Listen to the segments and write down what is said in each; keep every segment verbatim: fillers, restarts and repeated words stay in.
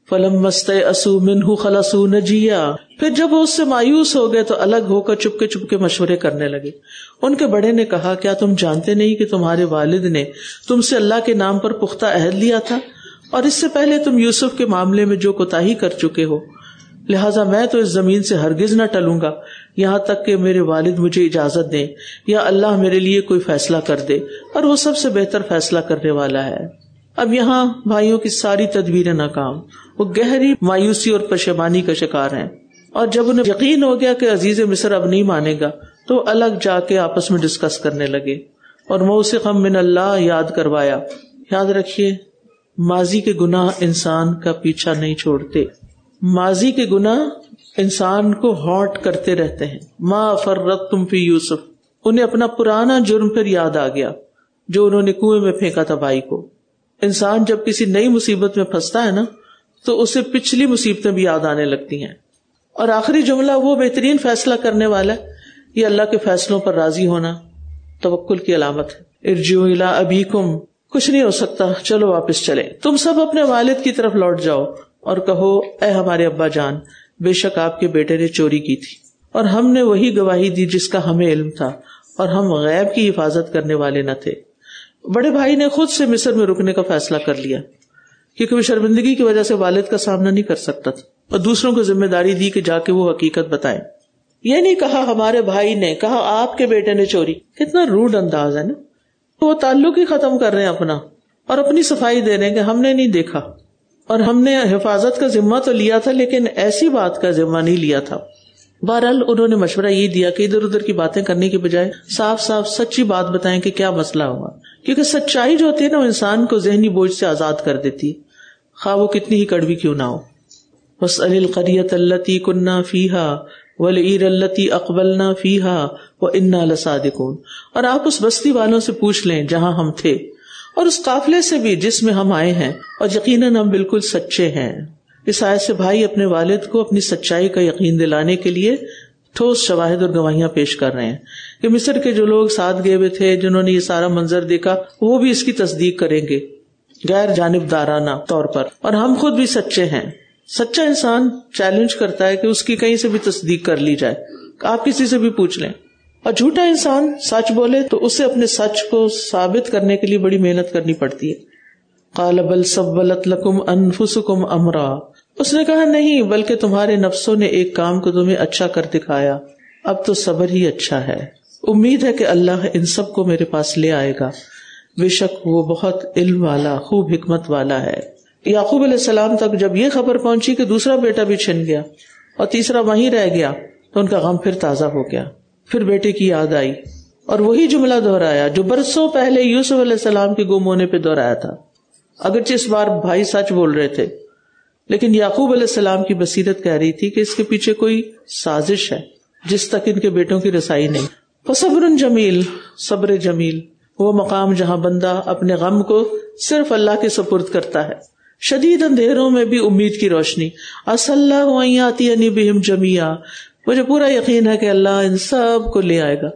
فَلَمَّا اسْتَيْأَسُوا مِنْهُ خَلَصُوا نَجِيًّا، پھر جب وہ اس سے مایوس ہو گئے تو الگ ہو کر چپکے چپکے مشورے کرنے لگے۔ ان کے بڑے نے کہا کیا تم جانتے نہیں کہ تمہارے والد نے تم سے اللہ کے نام پر پختہ عہد لیا تھا، اور اس سے پہلے تم یوسف کے معاملے میں جو کوتاہی کر چکے ہو، لہٰذا میں تو اس زمین سے ہرگز نہ ٹلوں گا یہاں تک کہ میرے والد مجھے اجازت دیں یا اللہ میرے لیے کوئی فیصلہ کر دے، اور وہ سب سے بہتر فیصلہ کرنے والا ہے۔ اب یہاں بھائیوں کی ساری تدبیریں ناکام، وہ گہری مایوسی اور پشیمانی کا شکار ہیں، اور جب انہیں یقین ہو گیا کہ عزیز مصر اب نہیں مانے گا تو الگ جا کے آپس میں ڈسکس کرنے لگے اور موثقا من اللہ یاد کروایا۔ یاد رکھیے ماضی کے گناہ انسان کا پیچھا نہیں چھوڑتے، ماضی کے گناہ انسان کو ہانٹ کرتے رہتے ہیں۔ ما فرطتم فی یوسف، انہیں اپنا پرانا جرم پھر یاد آ گیا جو انہوں نے کنویں میں پھینکا تھا بھائی کو۔ انسان جب کسی نئی مصیبت میں پھنستا ہے نا تو اسے پچھلی مصیبتیں بھی یاد آنے لگتی ہیں۔ اور آخری جملہ وہ بہترین فیصلہ کرنے والا ہے، یہ اللہ کے فیصلوں پر راضی ہونا توکل کی علامت ہے۔ ارجعوا الی ابیکم، کچھ نہیں ہو سکتا، چلو واپس چلیں، تم سب اپنے والد کی طرف لوٹ جاؤ اور کہو اے ہمارے ابا جان، بے شک آپ کے بیٹے نے چوری کی تھی اور ہم نے وہی گواہی دی جس کا ہمیں علم تھا، اور ہم غیب کی حفاظت کرنے والے نہ تھے۔ بڑے بھائی نے خود سے مصر میں رکنے کا فیصلہ کر لیا کیونکہ وہ شرمندگی کی وجہ سے والد کا سامنا نہیں کر سکتا تھا، اور دوسروں کو ذمہ داری دی کہ جا کے وہ حقیقت بتائیں۔ یہ نہیں کہا ہمارے بھائی نے، کہا آپ کے بیٹے نے چوری۔ کتنا روڈ انداز ہے نا، وہ تعلق ہی ختم کر رہے ہیں اپنا اور اپنی صفائی دے رہے ہیں کہ ہم نے نہیں دیکھا، اور ہم نے حفاظت کا ذمہ تو لیا تھا لیکن ایسی بات کا ذمہ نہیں لیا تھا۔ بہرحال انہوں نے مشورہ یہ دیا کہ ادھر ادھر کی باتیں کرنے کی بجائے صاف صاف سچی بات بتائیں کہ کیا مسئلہ ہوا، کیونکہ سچائی جو ہوتی ہے نا وہ انسان کو ذہنی بوجھ سے آزاد کر دیتی، خواہ وہ کتنی ہی کڑوی کیوں نہ ہو۔ وَاسْأَلِ الْقَرْيَةَ الَّتِي كُنَّا فِيهَا وَالْعِيرَ الَّتِي أَقْبَلْنَا فِيهَا وَإِنَّا لَصَادِقُونَ، اور آپ اس بستی والوں سے پوچھ لیں جہاں ہم تھے، اور اس قافلے سے بھی جس میں ہم آئے ہیں، اور یقیناً ہم بالکل سچے ہیں۔ اس آیت سے بھائی اپنے والد کو اپنی سچائی کا یقین دلانے کے لیے ٹھوس شواہد اور گواہیاں پیش کر رہے ہیں کہ مصر کے جو لوگ ساتھ گئے ہوئے تھے، جنہوں نے یہ سارا منظر دیکھا، وہ بھی اس کی تصدیق کریں گے غیر جانبدارانہ طور پر، اور ہم خود بھی سچے ہیں۔ سچا انسان چیلنج کرتا ہے کہ اس کی کہیں سے بھی تصدیق کر لی جائے، آپ کسی سے بھی پوچھ لیں، اور جھوٹا انسان سچ بولے تو اسے اپنے سچ کو ثابت کرنے کے لیے بڑی محنت کرنی پڑتی ہے۔ قال بل سولت لکم انفسکم امرا، اس نے کہا نہیں بلکہ تمہارے نفسوں نے ایک کام کو تمہیں اچھا کر دکھایا، اب تو صبر ہی اچھا ہے۔ امید ہے کہ اللہ ان سب کو میرے پاس لے آئے گا، بے شک وہ بہت علم والا خوب حکمت والا ہے۔ یعقوب علیہ السلام تک جب یہ خبر پہنچی کہ دوسرا بیٹا بھی چھن گیا اور تیسرا وہیں رہ گیا تو ان کا غم پھر تازہ ہو گیا، پھر بیٹے کی یاد آئی اور وہی جملہ دہرایا جو برسوں پہلے یوسف علیہ السلام کے گم ہونے پہ دہرایا تھا۔ اگرچہ اس بار بھائی سچ بول رہے تھے لیکن یعقوب علیہ السلام کی بصیرت کہہ رہی تھی کہ اس کے پیچھے کوئی سازش ہے جس تک ان کے بیٹوں کی رسائی نہیں۔ فصبر جمیل، صبر جمیل، وہ مقام جہاں بندہ اپنے غم کو صرف اللہ کے سپرد کرتا ہے۔ شدید اندھیروں میں بھی امید کی روشنی، عسى اللہ ان یاتینی بہم جمیعا، مجھے پورا یقین ہے کہ اللہ ان سب کو لے آئے گا۔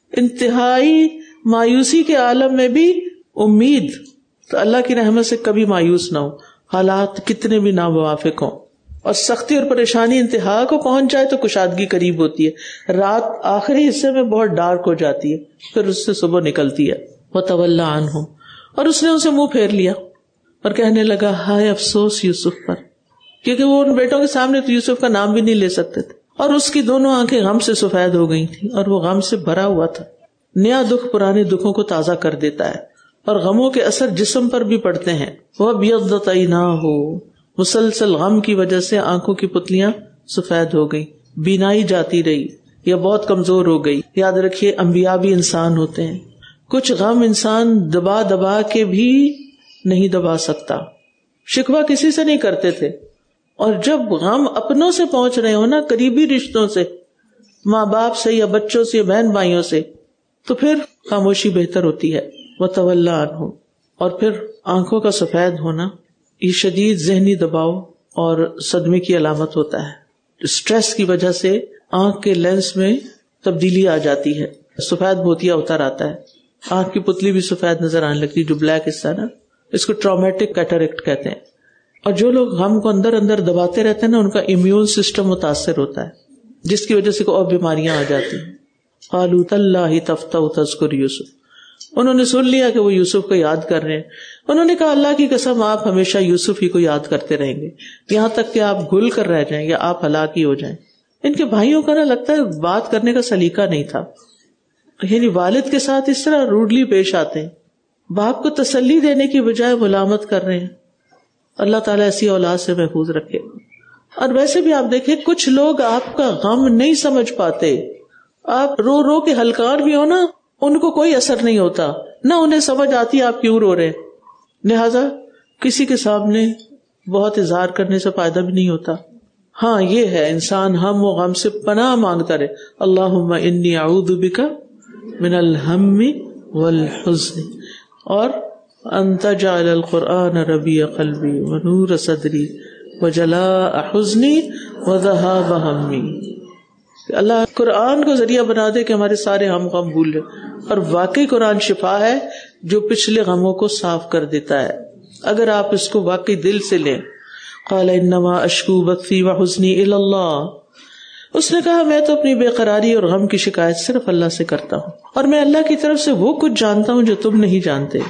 انتہائی مایوسی کے عالم میں بھی امید، تو اللہ کی رحمت سے کبھی مایوس نہ ہو، حالات کتنے بھی ناموافق ہوں، اور سختی اور پریشانی انتہا کو پہنچ جائے تو کشادگی قریب ہوتی ہے۔ رات آخری حصے میں بہت ڈارک ہو جاتی ہے، پھر اس سے صبح نکلتی ہے۔ وَتَوَلَّ عَنْهُمْ، اور اس نے ان سے منہ پھیر لیا اور کہنے لگا ہائے افسوس یوسف پر، کیونکہ وہ ان بیٹوں کے سامنے تو یوسف کا نام بھی نہیں لے سکتے تھے، اور اس کی دونوں آنکھیں غم سے سفید ہو گئی تھیں اور وہ غم سے بھرا ہوا تھا۔ نیا دکھ پرانے دکھوں کو تازہ کر دیتا ہے اور غموں کے اثر جسم پر بھی پڑتے ہیں۔ وَابْيَضَّتْ عَيْنَاهُ، مسلسل غم کی وجہ سے آنکھوں کی پتلیاں سفید ہو گئی، بینائی جاتی رہی یا بہت کمزور ہو گئی۔ یاد رکھیے انبیاء بھی انسان ہوتے ہیں، کچھ غم انسان دبا دبا کے بھی نہیں دبا سکتا۔ شکوہ کسی سے نہیں کرتے تھے، اور جب غم اپنوں سے پہنچ رہے ہو نا، قریبی رشتوں سے، ماں باپ سے یا بچوں سے یا بہن بھائیوں سے، تو پھر خاموشی بہتر ہوتی ہے۔ وَتَوَلَّ عَنْهُمْ، اور پھر آنکھوں کا سفید ہونا یہ شدید ذہنی دباؤ اور صدمے کی علامت ہوتا ہے۔ اسٹریس کی وجہ سے آنکھ کے لینس میں تبدیلی آ جاتی ہے، سفید بھوتیا اتر آتا ہے، آنکھ کی پتلی بھی سفید نظر آنے لگتی، جو بلیک حصہ نا، اس کو ٹرامیٹک کیٹریکٹ کہتے ہیں۔ اور جو لوگ غم کو اندر اندر دباتے رہتے ہیں نا، ان کا امیون سسٹم متاثر ہوتا ہے، جس کی وجہ سے کوئی اور بیماریاں آ جاتی ہیں. قالوا تاللہ تفتأ تذکر یوسف، انہوں نے سن لیا کہ وہ یوسف کو یاد کر رہے ہیں. انہوں نے کہا اللہ کی قسم آپ ہمیشہ یوسف ہی کو یاد کرتے رہیں گے یہاں تک کہ آپ گھل کر رہ جائیں یا آپ ہلاک ہی ہو جائیں. ان کے بھائیوں کا نا لگتا ہے بات کرنے کا سلیقہ نہیں تھا، یعنی والد کے ساتھ اس طرح روڈلی پیش آتے ہیں، باپ کو تسلی دینے کی بجائے ملامت کر رہے ہیں. اللہ تعالیٰ ایسی اولاد سے محفوظ رکھے. اور ویسے بھی آپ دیکھیں کچھ لوگ آپ کا غم نہیں سمجھ پاتے، آپ رو رو کے ہلکان بھی ہو نا، ان کو کوئی اثر نہیں ہوتا، نہ انہیں سمجھ آتی آپ کیوں رو رہے. لہذا کسی کے سامنے بہت اظہار کرنے سے فائدہ بھی نہیں ہوتا. ہاں یہ ہے انسان ہم و غم سے پناہ مانگتا رہے. اللہم انی اعوذ بک من الہم والحزن، اور ان تجعل القرآن ربیع قلبی ونور صدری وجلاء حزنی وذہاب ہمی. اللہ قرآن کو ذریعہ بنا دے کہ ہمارے سارے ہم غم بھول لے. اور واقعی قرآن شفا ہے جو پچھلے غموں کو صاف کر دیتا ہے اگر آپ اس کو واقعی دل سے لیں. قال انما اشکو بثی وحزنی الی اللہ، اس نے کہا میں تو اپنی بے قراری اور غم کی شکایت صرف اللہ سے کرتا ہوں، اور میں اللہ کی طرف سے وہ کچھ جانتا ہوں جو تم نہیں جانتے.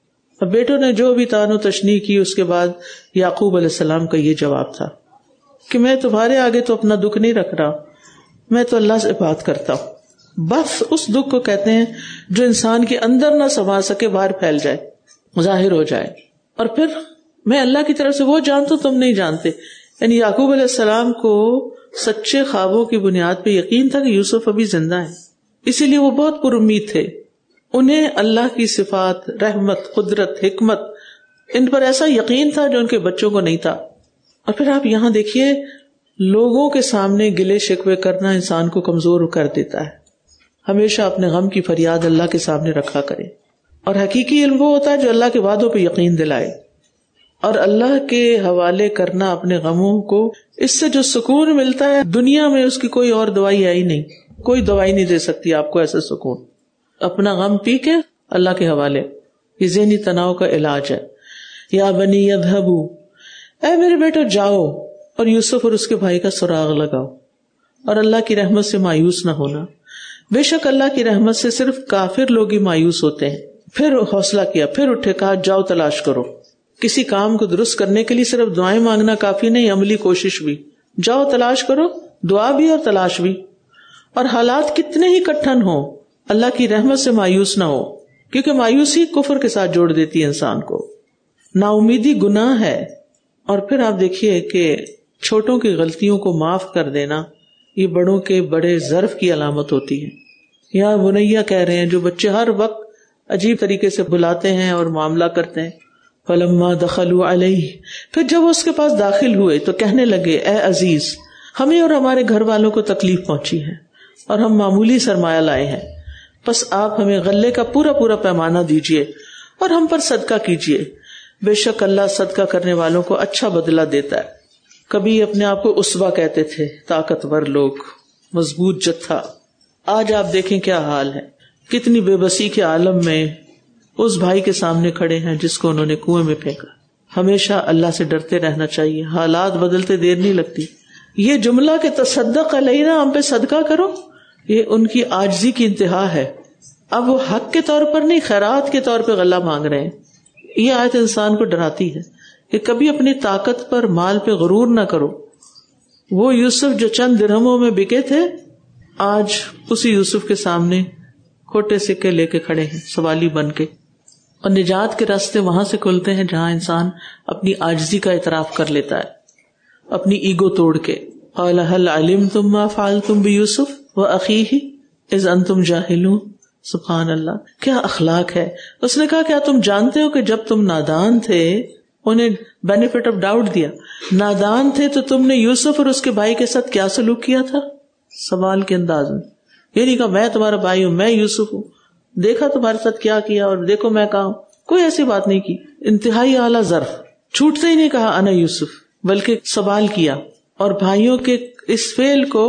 اب بیٹوں نے جو بھی تان و تشنیع کی، اس کے بعد یعقوب علیہ السلام کا یہ جواب تھا کہ میں تمہارے آگے تو اپنا دکھ نہیں رکھ رہا، میں تو اللہ سے بات کرتا ہوں. بس اس دکھ کو کہتے ہیں جو انسان کے اندر نہ سما سکے، باہر پھیل جائے، ظاہر ہو جائے. اور پھر میں اللہ کی طرف سے وہ جانتا ہوں تم نہیں جانتے. یعنی یعقوب علیہ السلام کو سچے خوابوں کی بنیاد پہ یقین تھا کہ یوسف ابھی زندہ ہے، اسی لیے وہ بہت پر امید تھے. انہیں اللہ کی صفات، رحمت، قدرت، حکمت، ان پر ایسا یقین تھا جو ان کے بچوں کو نہیں تھا. اور پھر آپ یہاں دیکھیے لوگوں کے سامنے گلے شکوے کرنا انسان کو کمزور کر دیتا ہے. ہمیشہ اپنے غم کی فریاد اللہ کے سامنے رکھا کرے. اور حقیقی علم وہ ہوتا ہے جو اللہ کے وعدوں پہ یقین دلائے. اور اللہ کے حوالے کرنا اپنے غموں کو، اس سے جو سکون ملتا ہے دنیا میں اس کی کوئی اور دوائی آئی نہیں، کوئی دوائی نہیں دے سکتی آپ کو ایسا سکون. اپنا غم پی کے اللہ کے حوالے، یہ ذہنی تناؤ کا علاج ہے. یا بنی یذھبوا، اے میرے بیٹو جاؤ اور یوسف اور اس کے بھائی کا سراغ لگاؤ، اور اللہ کی رحمت سے مایوس نہ ہونا. بے شک اللہ کی رحمت سے صرف کافر لوگ ہی مایوس ہوتے ہیں. پھر حوصلہ کیا، پھر اٹھے، کہا جاؤ تلاش کرو. کسی کام کو درست کرنے کے لیے صرف دعائیں مانگنا کافی نہیں، عملی کوشش بھی. جاؤ تلاش کرو، دعا بھی اور تلاش بھی. اور حالات کتنے ہی کٹھن ہوں، اللہ کی رحمت سے مایوس نہ ہو، کیونکہ مایوسی کفر کے ساتھ جوڑ دیتی ہے انسان کو. نا امیدی گناہ ہے. اور پھر آپ دیکھیے کہ چھوٹوں کی غلطیوں کو معاف کر دینا یہ بڑوں کے بڑے ظرف کی علامت ہوتی ہے. یہاں بنیا کہہ رہے ہیں جو بچے ہر وقت عجیب طریقے سے بلاتے ہیں اور معاملہ کرتے ہیں. فلما دخلوا علیہ، پھر جب وہ اس کے پاس داخل ہوئے تو کہنے لگے اے عزیز، ہمیں اور ہمارے گھر والوں کو تکلیف پہنچی ہے اور ہم معمولی سرمایہ لائے ہیں، بس آپ ہمیں غلے کا پورا پورا پیمانہ دیجیے اور ہم پر صدقہ کیجیے. بے شک اللہ صدقہ کرنے والوں کو اچھا بدلہ دیتا ہے. کبھی اپنے آپ کو اسوہ کہتے تھے، طاقتور لوگ، مضبوط جتھا. آج آپ دیکھیں کیا حال ہے، کتنی بے بسی کے عالم میں اس بھائی کے سامنے کھڑے ہیں جس کو انہوں نے کنویں میں پھینکا. ہمیشہ اللہ سے ڈرتے رہنا چاہیے، حالات بدلتے دیر نہیں لگتی. یہ جملہ کہ تصدق علینا، ہم پہ صدقہ کرو، یہ ان کی عاجزی کی انتہا ہے. اب وہ حق کے طور پر نہیں، خیرات کے طور پہ غلہ مانگ رہے ہیں. یہ آیت انسان کو ڈراتی ہے کہ کبھی اپنی طاقت پر، مال پہ غرور نہ کرو. وہ یوسف جو چند درہموں میں بکے تھے، آج اسی یوسف کے سامنے کھوٹے سکے لے کے کھڑے ہیں سوالی بن کے. اور نجات کے راستے وہاں سے کھلتے ہیں جہاں انسان اپنی عاجزی کا اعتراف کر لیتا ہے، اپنی ایگو توڑ کے. قال هل علمتم ما فعلتم بيوسف واخيه اذ انتم جاهلون. سبحان اللہ، کیا اخلاق ہے. اس نے کہا کیا تم جانتے ہو کہ جب تم نادان تھے، انہیں بینیفٹ آف ڈاؤٹ دیا، نادان تھے تو تم نے یوسف اور اس کے بھائی کے ساتھ کیا سلوک کیا تھا؟ سوال کے انداز میں. یہ نہیں کہا میں تمہارا بھائی ہوں، میں یوسف ہوں، دیکھا تمہارے ساتھ کیا کیا اور دیکھو میں کہاں ہوں. کوئی ایسی بات نہیں کی. انتہائی اعلیٰ ظرف، چھوٹتے ہی نہیں کہا انا یوسف، بلکہ سوال کیا. اور بھائیوں کے اس فعل کو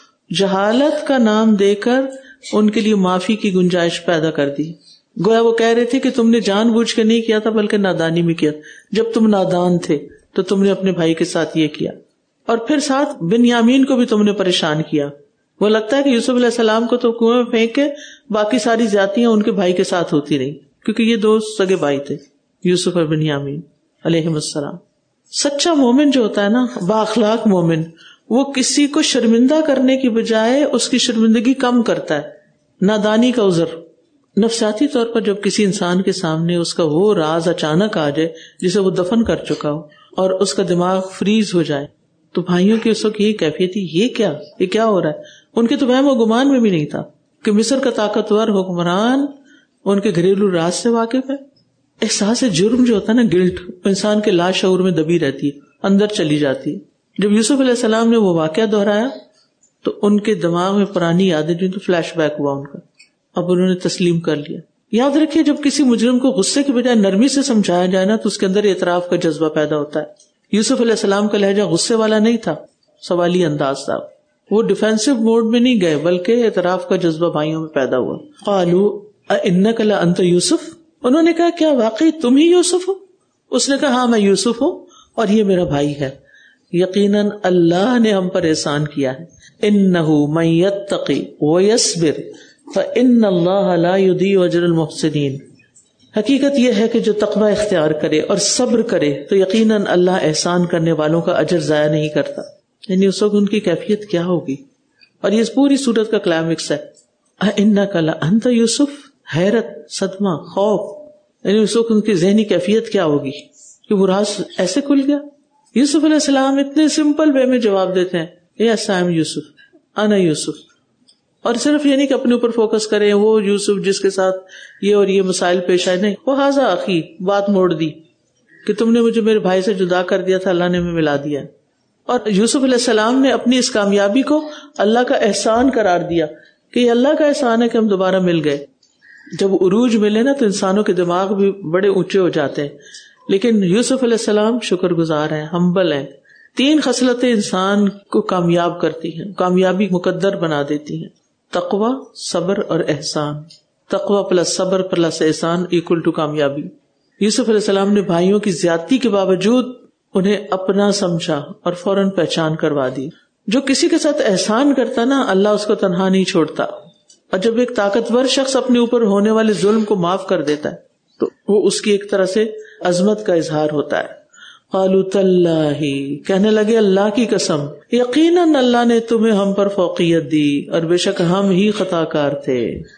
جہالت کا نام دے کر ان کے لیے معافی کی گنجائش پیدا کر دی. گویا وہ کہہ رہے تھے کہ تم نے جان بوجھ کے نہیں کیا تھا بلکہ نادانی میں کیا، جب تم نادان تھے. تو تم نے اپنے بھائی کے ساتھ یہ کیا. اور پھر ساتھ بنیامین کو بھی تم نے پریشان کیا. وہ لگتا ہے کہ یوسف علیہ السلام کو تو کنویں میں پھینک کے باقی ساری زیادتیاں ان کے بھائی کے ساتھ ہوتی رہی, کیونکہ یہ دو سگے بھائی تھے, یوسف اور بنیامین علیہم السلام. سچا مومن جو ہوتا ہے نا, با اخلاق مومن, وہ کسی کو شرمندہ کرنے کی بجائے اس کی شرمندگی کم کرتا ہے. نادانی کا عذر, نفسیاتی طور پر جب کسی انسان کے سامنے اس کا وہ راز اچانک آ جائے جسے وہ دفن کر چکا ہو اور اس کا دماغ فریز ہو جائے, تو بھائیوں کی اس وقت یہی کیفیت تھی, یہ کیا یہ کیا ہو رہا ہے. ان کے تو وہم و گمان میں بھی نہیں تھا کہ مصر کا طاقتور حکمران ان کے گھریلو راز سے واقف ہے. احساس جرم جو ہوتا ہے نا, گلٹ, انسان کے لا شعور میں دبی رہتی ہے, اندر چلی جاتی ہے. جب یوسف علیہ السلام نے وہ واقعہ دہرایا تو ان کے دماغ میں پرانی یادیں جو تو فلیش بیک ہوا ان کا, اب انہوں نے تسلیم کر لیا. یاد رکھیے, جب کسی مجرم کو غصے کی بجائے نرمی سے سمجھایا جائے نا تو اس کے اندر اعتراف کا جذبہ پیدا ہوتا ہے. یوسف علیہ السلام کا لہجہ غصے والا نہیں تھا, سوالی انداز تھا. وہ ڈیفینسو موڈ میں نہیں گئے بلکہ اعتراف کا جذبہ بھائیوں میں پیدا ہوا. قالوا اِنَّكَ لَأَنْتَ یوسف, انہوں نے کہا کیا واقعی تم ہی یوسف ہو؟ اس نے کہا ہاں میں یوسف ہوں اور یہ میرا بھائی ہے. یقیناً اللہ نے ہم پر احسان کیا ہے. اِنَّهُ مَن يَتَّقِ وَيَصْبِرْ فَإِنَّ اللَّهَ لَا يُضِيعُ أَجْرَ الْمُحْسِنِينَ. حقیقت یہ ہے کہ جو تقوی اختیار کرے اور صبر کرے تو یقیناً اللہ احسان کرنے والوں کا اجر ضائع نہیں کرتا. یعنی اس وقت ان کی کیفیت کیا ہوگی, اور یہ پوری سورت کا کلائمیکس ہے. اِنَّكَ لَأَنْتَ یوسف, حیرت, صدمہ, خوف, یعنی اس وقت ان کی ذہنی کیفیت کیا ہوگی کہ وہ راز ایسے کھل گیا. یوسف علیہ السلام اتنے سمپل وے میں جواب دیتے ہیں, یس آئی ایم یوسف, انا یوسف. اور صرف یہ نہیں کہ اپنے اوپر فوکس کریں, وہ یوسف جس کے ساتھ یہ اور یہ مسائل پیش آئے, نہیں, وہ حاضا اخی, بات موڑ دی کہ تم نے مجھے میرے بھائی سے جدا کر دیا تھا, اللہ نے ہمیں ملا دیا. اور یوسف علیہ السلام نے اپنی اس کامیابی کو اللہ کا احسان قرار دیا کہ یہ اللہ کا احسان ہے کہ ہم دوبارہ مل گئے. جب عروج ملے نا تو انسانوں کے دماغ بھی بڑے اونچے ہو جاتے ہیں, لیکن یوسف علیہ السلام شکر گزار ہیں, ہمبل ہیں. تین خصلتیں انسان کو کامیاب کرتی ہیں, کامیابی مقدر بنا دیتی ہیں: تقوی, صبر اور احسان. تقوی پلس صبر پلس احسان اکول ٹو کامیابی. یوسف علیہ السلام نے بھائیوں کی زیادتی کے باوجود انہیں اپنا سمجھا اور فوراً پہچان کروا دی. جو کسی کے ساتھ احسان کرتا نا, اللہ اس کو تنہا نہیں چھوڑتا. اور جب ایک طاقتور شخص اپنے اوپر ہونے والے ظلم کو معاف کر دیتا ہے تو وہ اس کی ایک طرح سے عظمت کا اظہار ہوتا ہے. قالوا تاللہ, کہنے لگے اللہ کی قسم, یقیناً اللہ نے تمہیں ہم پر فوقیت دی اور بے شک ہم ہی خطا کار تھے.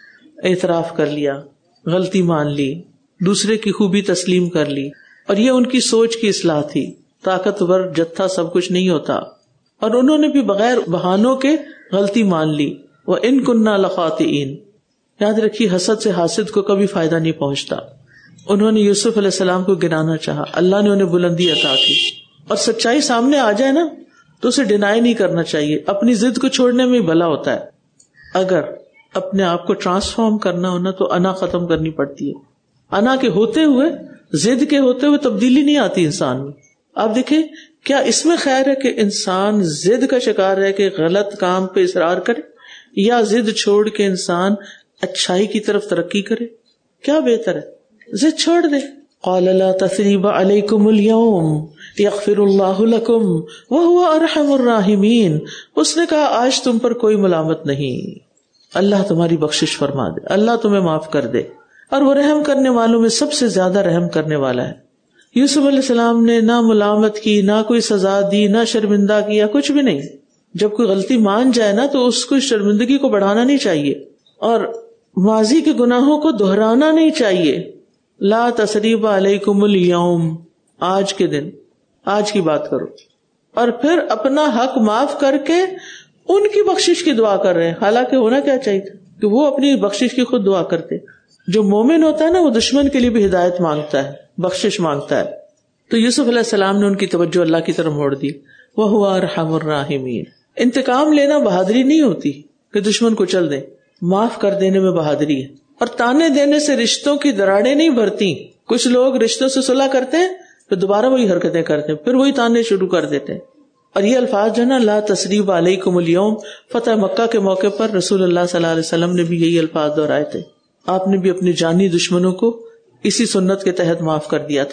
اعتراف کر لیا, غلطی مان لی, دوسرے کی خوبی تسلیم کر لی, اور یہ ان کی سوچ کی اصلاح تھی. طاقتور جتھا سب کچھ نہیں ہوتا, اور انہوں نے بھی بغیر بہانوں کے غلطی مان لی. وَإِن كُنَّا لَخَاطِئِينَ. یاد رکھیے, حسد سے حاسد کو کبھی فائدہ نہیں پہنچتا. انہوں نے یوسف علیہ السلام کو گرانا چاہا, اللہ نے انہیں بلندی عطا کی. اور سچائی سامنے آ جائے نا تو اسے ڈینائی نہیں کرنا چاہیے, اپنی ضد کو چھوڑنے میں بھلا ہوتا ہے. اگر اپنے آپ کو ٹرانسفارم کرنا ہونا تو انا ختم کرنی پڑتی ہے. انا کے ہوتے ہوئے, ضد کے ہوتے ہوئے تبدیلی نہیں آتی انسان میں. آپ دیکھیں, کیا اس میں خیر ہے کہ انسان ضد کا شکار رہ کے غلط کام پہ اصرار کرے, یا ضد چھوڑ کے انسان اچھائی کی طرف ترقی کرے؟ کیا بہتر ہے؟ ضد چھوڑ دے. قال لا تثریب علیکم اليوم یغفر اللہ لکم وہو ارحم الراحمین. اس نے کہا آج تم پر کوئی ملامت نہیں, اللہ تمہاری بخشش فرما دے, اللہ تمہیں معاف کر دے, اور وہ رحم کرنے والوں میں سب سے زیادہ رحم کرنے والا ہے. یوسف علیہ السلام نے نہ ملامت کی, نہ کوئی سزا دی, نہ شرمندہ کیا, کچھ بھی نہیں. جب کوئی غلطی مان جائے نا تو اس کو شرمندگی کو بڑھانا نہیں چاہیے اور ماضی کے گناہوں کو دہرانا نہیں چاہیے. لا تثریب علیکم اليوم, آج کے دن, آج کی بات کرو. اور پھر اپنا حق معاف کر کے ان کی بخشش کی دعا کر رہے ہیں, حالانکہ ہونا کیا چاہیے تھا کہ وہ اپنی بخشش کی خود دعا کرتے. جو مومن ہوتا ہے نا وہ دشمن کے لیے بھی ہدایت مانگتا ہے, بخشش مانگتا ہے. تو یوسف علیہ السلام نے ان کی توجہ اللہ کی طرف موڑ دی. وَهُوَ أَرْحَمُ الرَّاحِمِينَ. انتقام لینا بہادری نہیں ہوتی کہ دشمن کو چل دیں, معاف کر دینے میں بہادری ہے. اور تانے دینے سے رشتوں کی دراڑیں نہیں بھرتی. کچھ لوگ رشتوں سے صلح کرتے ہیں پھر دوبارہ وہی حرکتیں کرتے ہیں, پھر وہی تانے شروع کر دیتے ہیں. اور یہ الفاظ جو نا لا تثریب علیکم اليوم, فتح مکہ کے موقع پر رسول اللہ صلی اللہ علیہ وسلم نے بھی یہی الفاظ دہرائے تھے. آپ نے بھی اپنے جانی دشمنوں کو اسی سنت کے تحت معاف کر دیا تھا.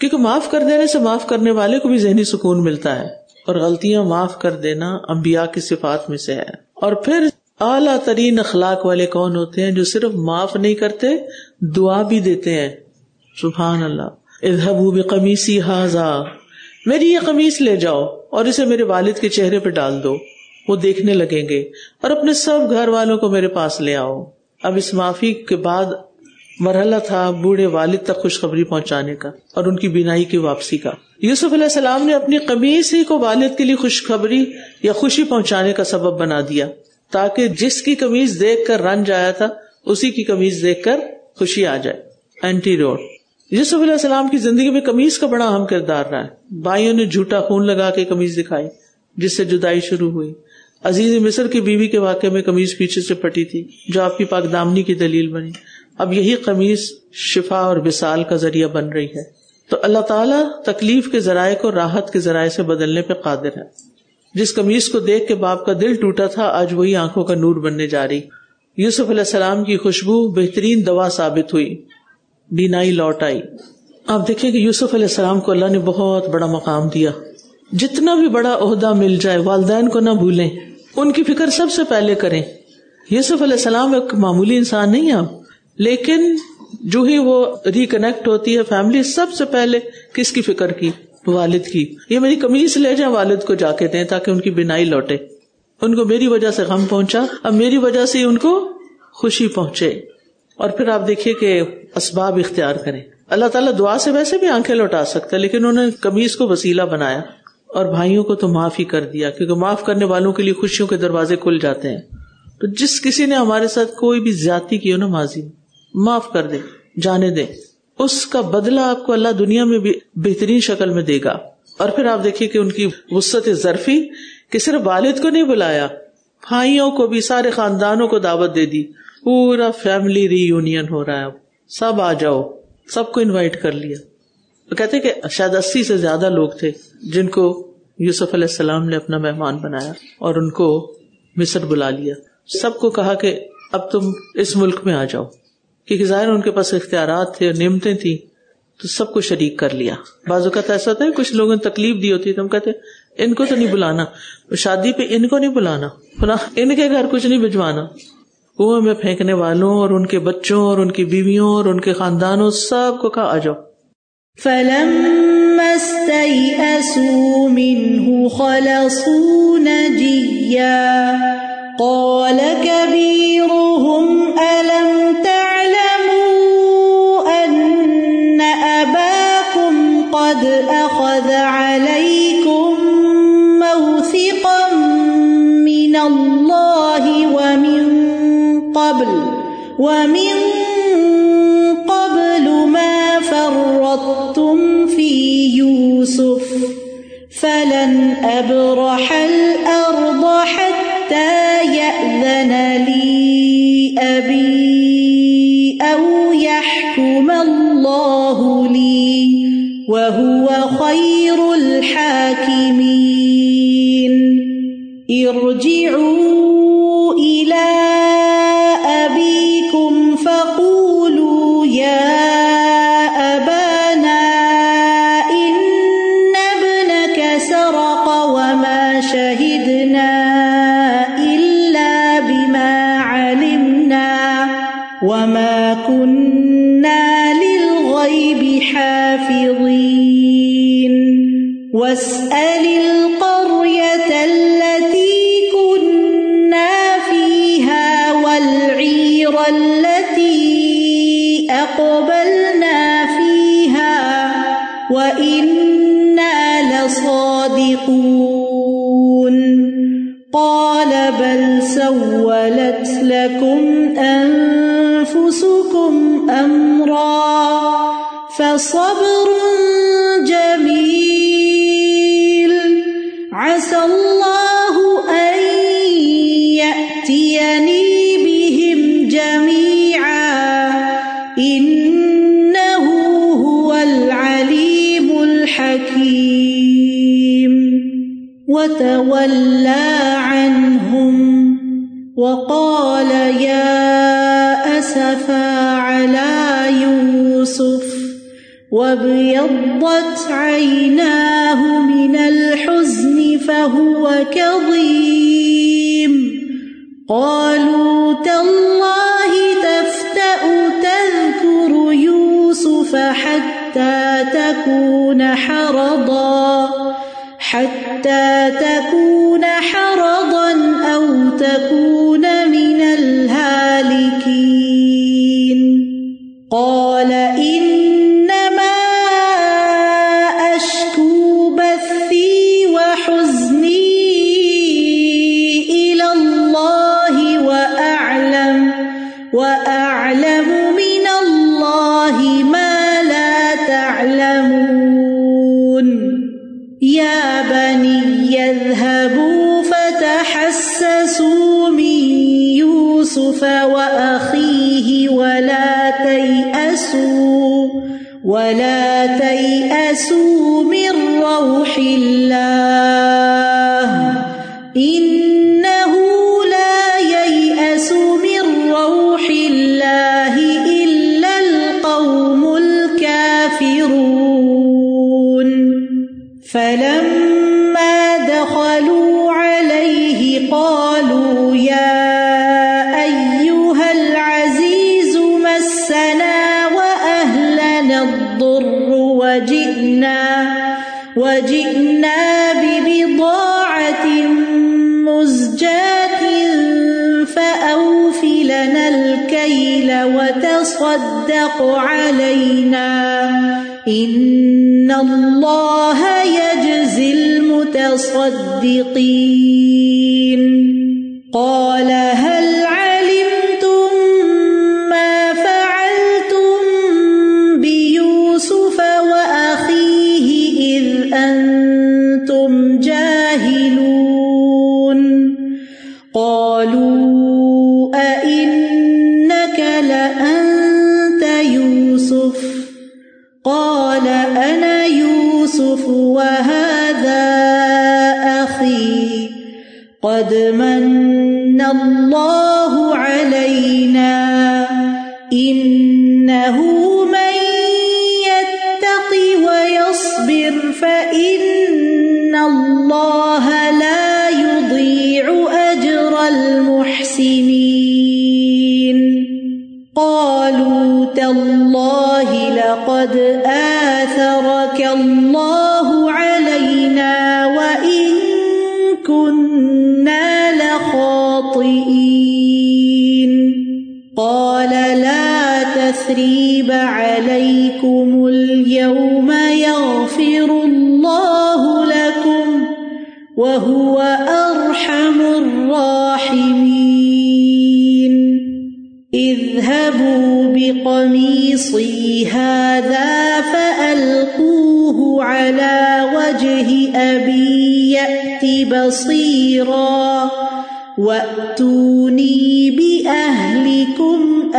کیونکہ معاف کر دینے سے معاف کرنے والے کو بھی ذہنی سکون ملتا ہے، اور غلطیاں معاف کر دینا انبیاء کی صفات میں سے ہے. اور پھر اعلیٰ ترین اخلاق والے کون ہوتے ہیں؟ جو صرف معاف نہیں کرتے، دعا بھی دیتے ہیں. سبحان اللہ. اذهبوا بقمیصی ھذا، میری یہ قمیص لے جاؤ اور اسے میرے والد کے چہرے پہ ڈال دو، وہ دیکھنے لگیں گے، اور اپنے سب گھر والوں کو میرے پاس لے آؤ. اب اس معافی کے بعد مرحلہ تھا بوڑھے والد تک خوشخبری پہنچانے کا اور ان کی بینائی کی واپسی کا. یوسف علیہ السلام نے اپنی قمیص ہی کو والد کے لیے خوشخبری یا خوشی پہنچانے کا سبب بنا دیا، تاکہ جس کی قمیص دیکھ کر رنج آیا تھا اسی کی قمیص دیکھ کر خوشی آ جائے. Anti road. یوسف علیہ السلام کی زندگی میں قمیص کا بڑا اہم کردار رہا ہے. بھائیوں نے جھوٹا خون لگا کے قمیص دکھائی جس سے جدائی شروع ہوئی. عزیز مصر کی بیوی کے واقعے میں قمیص پیچھے سے پھٹی تھی جو آپ کی پاک دامنی کی دلیل بنی. اب یہی قمیص شفا اور وصال کا ذریعہ بن رہی ہے. تو اللہ تعالیٰ تکلیف کے ذرائع کو راحت کے ذرائع سے بدلنے پہ قادر ہے. جس قمیص کو دیکھ کے باپ کا دل ٹوٹا تھا آج وہی آنکھوں کا نور بننے جا رہی. یوسف علیہ السلام کی خوشبو بہترین دوا ثابت ہوئی، بینائی لوٹ آئی. آپ دیکھیں کہ یوسف علیہ السلام کو اللہ نے بہت بڑا مقام دیا. جتنا بھی بڑا عہدہ مل جائے والدین کو نہ بھولیں، ان کی فکر سب سے پہلے کریں. یوسف علیہ السلام ایک معمولی انسان نہیں ہے، لیکن جو ہی وہ ریکنیکٹ ہوتی ہے فیملی، سب سے پہلے کس کی فکر کی؟ والد کی. یہ میری قمیص لے جائیں والد کو جا کے دیں تاکہ ان کی بینائی لوٹے. ان کو میری وجہ سے غم پہنچا، اب میری وجہ سے ان کو خوشی پہنچے. اور پھر آپ دیکھیے کہ اسباب اختیار کریں. اللہ تعالیٰ دعا سے ویسے بھی آنکھیں لوٹا سکتا ہے، لیکن انہوں نے قمیص کو وسیلہ بنایا. اور بھائیوں کو تو معاف ہی کر دیا، کیونکہ معاف کرنے والوں کے لیے خوشیوں کے دروازے کھل جاتے ہیں. تو جس کسی نے ہمارے ساتھ کوئی بھی زیادتی کی ہو نا ماضی میں، معاف کر دے، جانے دے، اس کا بدلہ آپ کو اللہ دنیا میں بھی بہترین شکل میں دے گا. اور پھر آپ دیکھیے کہ ان کی وسعت ظرفی کہ صرف والد کو نہیں بلایا، بھائیوں کو بھی، سارے خاندانوں کو دعوت دے دی. پورا فیملی ری یونین ہو رہا ہے، اب سب آ جاؤ، سب کو انوائٹ کر لیا. تو کہتے کہ شاید اسی سے زیادہ لوگ تھے جن کو یوسف علیہ السلام نے اپنا مہمان بنایا اور ان کو مصر بلا لیا. سب کو کہا کہ اب تم اس ملک میں آ جاؤ، کیونکہ ظاہر ان کے پاس اختیارات تھے، نعمتیں تھیں، تو سب کو شریک کر لیا. بعض اوقات ایسا ہوتا ہے کچھ لوگوں نے تکلیف دی ہوتی ہے، تم کہتے ان کو تو نہیں بلانا، شادی پہ ان کو نہیں بلانا، ان کے گھر کچھ نہیں بھجوانا. کنویں میں پھینکنے والوں اور ان کے بچوں اور ان کی بیویوں اور ان کے خاندانوں سب کو کہا آ جاؤ. فَلَمَّا اسْتَيْأَسُوا مِنْهُ خَلَصُوا نَجِيًّا قَالَ كَبِيرُهُمْ أَلَمْ تَعْلَمُوا أَنَّ أَبَاكُمْ قَدْ أَخَذَ عَلَيْكُمْ مَوْثِقًا مِّنَ اللَّهِ وَمِن قَبْلُ وَمِن قَبْلُ مَا فَرَّطْتُمْ فِي يُوسُفَ فَلَنْ أَبْرَحَ الْأَرْضَ حَتَّى يَأْذَنَ لِي أَبِي أَوْ يَحْكُمَ اللَّهُ لِي وَهُوَ خَيْرُ الْحَاكِمِينَ. ارْجِعُوا إِلَىٰ أَبِيكُمْ فَقُولُوا يَا أَبَانَا إِنَّ ابْنَكَ سَرَقَ وَمَا شَهِدْنَا إِلَّا بِمَا عَلِمْنَا وَمَا كُنَّا لِلْغَيْبِ حَافِظِينَ. وَاسْأَلِ الْقَرْيَةَ الَّتِي كُنَّا فِيهَا وَالْعِيرَ الَّتِي أَقْبَلْنَا فِيهَا وَإِنَّا لَصَادِقُونَ. قَالَ بَلْ سَوَّلَتْ لَكُمْ أَنفُسُكُمْ أَمْرًا فَصَبْرٌ جَمِيلٌ عَسَى اللَّهُ أَن يَأْتِيَنِي بِهِمْ جَمِيعًا إِنَّهُ هُوَ الْعَلِيمُ الْحَكِيمُ. وَتَوَلَّى عَنْهُمْ وَقَالَ يَا أَسَفَا عَلَى يُوسُفَ وابيضت عيناه من الحزن فهو كظيم قالوا تالله تفتأ تذكر يوسف حتى تكون حرضا حتى تكون حرضا أو تكون من الهالكين قال إنما أشكو بثي وحزني إلى الله وأعلم وأعلم من الله ما لا تعلمون يا بني اذهبوا فتحسسوا من يوسف وأخيه ولا تيأسوا ولا تيأسوا من روح الله إنه لا ييأس من روح الله إلا القوم الكافرون فلما دخلوا عليه قالوا يا أيها العزيز مسنا وأهلنا الضر وجئنا وجئنا ببضاعة مزجاة فأوف لنا الكيل وتصدق علينا إن الله يجزي المتصدقين قال هل علمتم ما فعلتم بيوسف وأخيه إذ أنتم جاهلون قالوا أئنك لأنت يوسف قال أنا يوسف وهذا أخي قد من الله علينا إنه من يتق ويصبر فإن الله لا يضيع أجر المحسنين قالوا تالله لقد آثرك الله علينا وإن كنا لخاطئين قال لا تثريب عليكم اليوم يغفر الله لكم وهو أرحم الراحمين اذهبوا بقميصي هذا فألقوه على وجه أبي يأت بصيرا وأتوني بأهلكم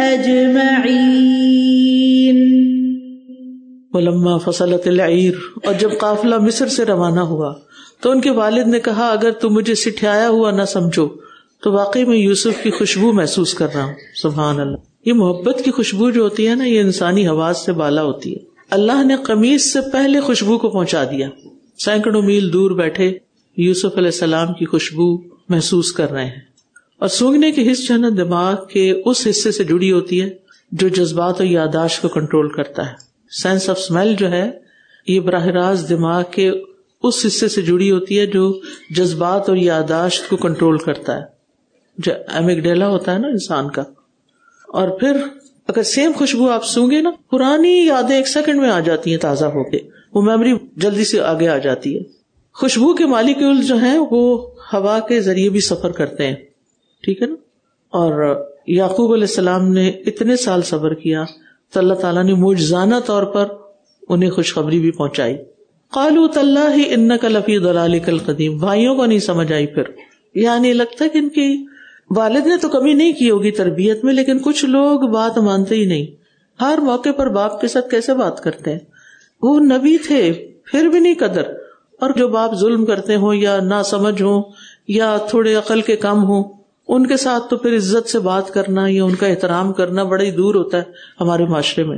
أجمعين ولما فصلت العیر، اور جب قافلہ مصر سے روانہ ہوا تو ان کے والد نے کہا اگر تم مجھے سٹھیایا ہوا نہ سمجھو تو واقعی میں یوسف کی خوشبو محسوس کر رہا ہوں. سبحان اللہ. یہ محبت کی خوشبو جو ہوتی ہے نا، یہ انسانی حواس سے بالا ہوتی ہے. اللہ نے قمیص سے پہلے خوشبو کو پہنچا دیا. سینکڑوں میل دور بیٹھے یوسف علیہ السلام کی خوشبو محسوس کر رہے ہیں. اور سونگنے کی حس جو ہے نا، دماغ کے اس حصے سے جڑی ہوتی ہے جو جذبات اور یاداشت کو کنٹرول کرتا ہے. سینس آف اسمیل جو ہے یہ براہ راست دماغ کے اس حصے سے جڑی ہوتی ہے جو جذبات اور یاداشت کو کنٹرول کرتا ہے، جو ایمگڈیلا ہوتا ہے نا انسان کا. اور پھر اگر سیم خوشبو آپ سونگے نا، پرانی یادیں ایک سیکنڈ میں آ جاتی ہیں تازہ ہو کے، وہ میموری جلدی سے آگے آ جاتی ہے. خوشبو کے مالیکیول جو ہیں وہ ہوا کے ذریعے بھی سفر کرتے ہیں، ٹھیک ہے نا. اور یعقوب علیہ السلام نے اتنے سال صبر کیا تو اللہ تعالیٰ نے معجزانہ طور پر انہیں خوشخبری بھی پہنچائی. قالوا تاللہ انک لفی ضلالک القدیم. بھائیوں کو نہیں سمجھ آئی. پھر یعنی لگتا ہے کہ ان کی والد نے تو کمی نہیں کی ہوگی تربیت میں، لیکن کچھ لوگ بات مانتے ہی نہیں. ہر موقع پر باپ کے ساتھ کیسے بات کرتے ہیں؟ وہ نبی تھے پھر بھی نہیں قدر. اور جو باپ ظلم کرتے ہوں یا نہ سمجھ ہوں یا تھوڑے عقل کے کم ہوں، ان کے ساتھ تو پھر عزت سے بات کرنا یا ان کا احترام کرنا بڑا ہی دور ہوتا ہے ہمارے معاشرے میں.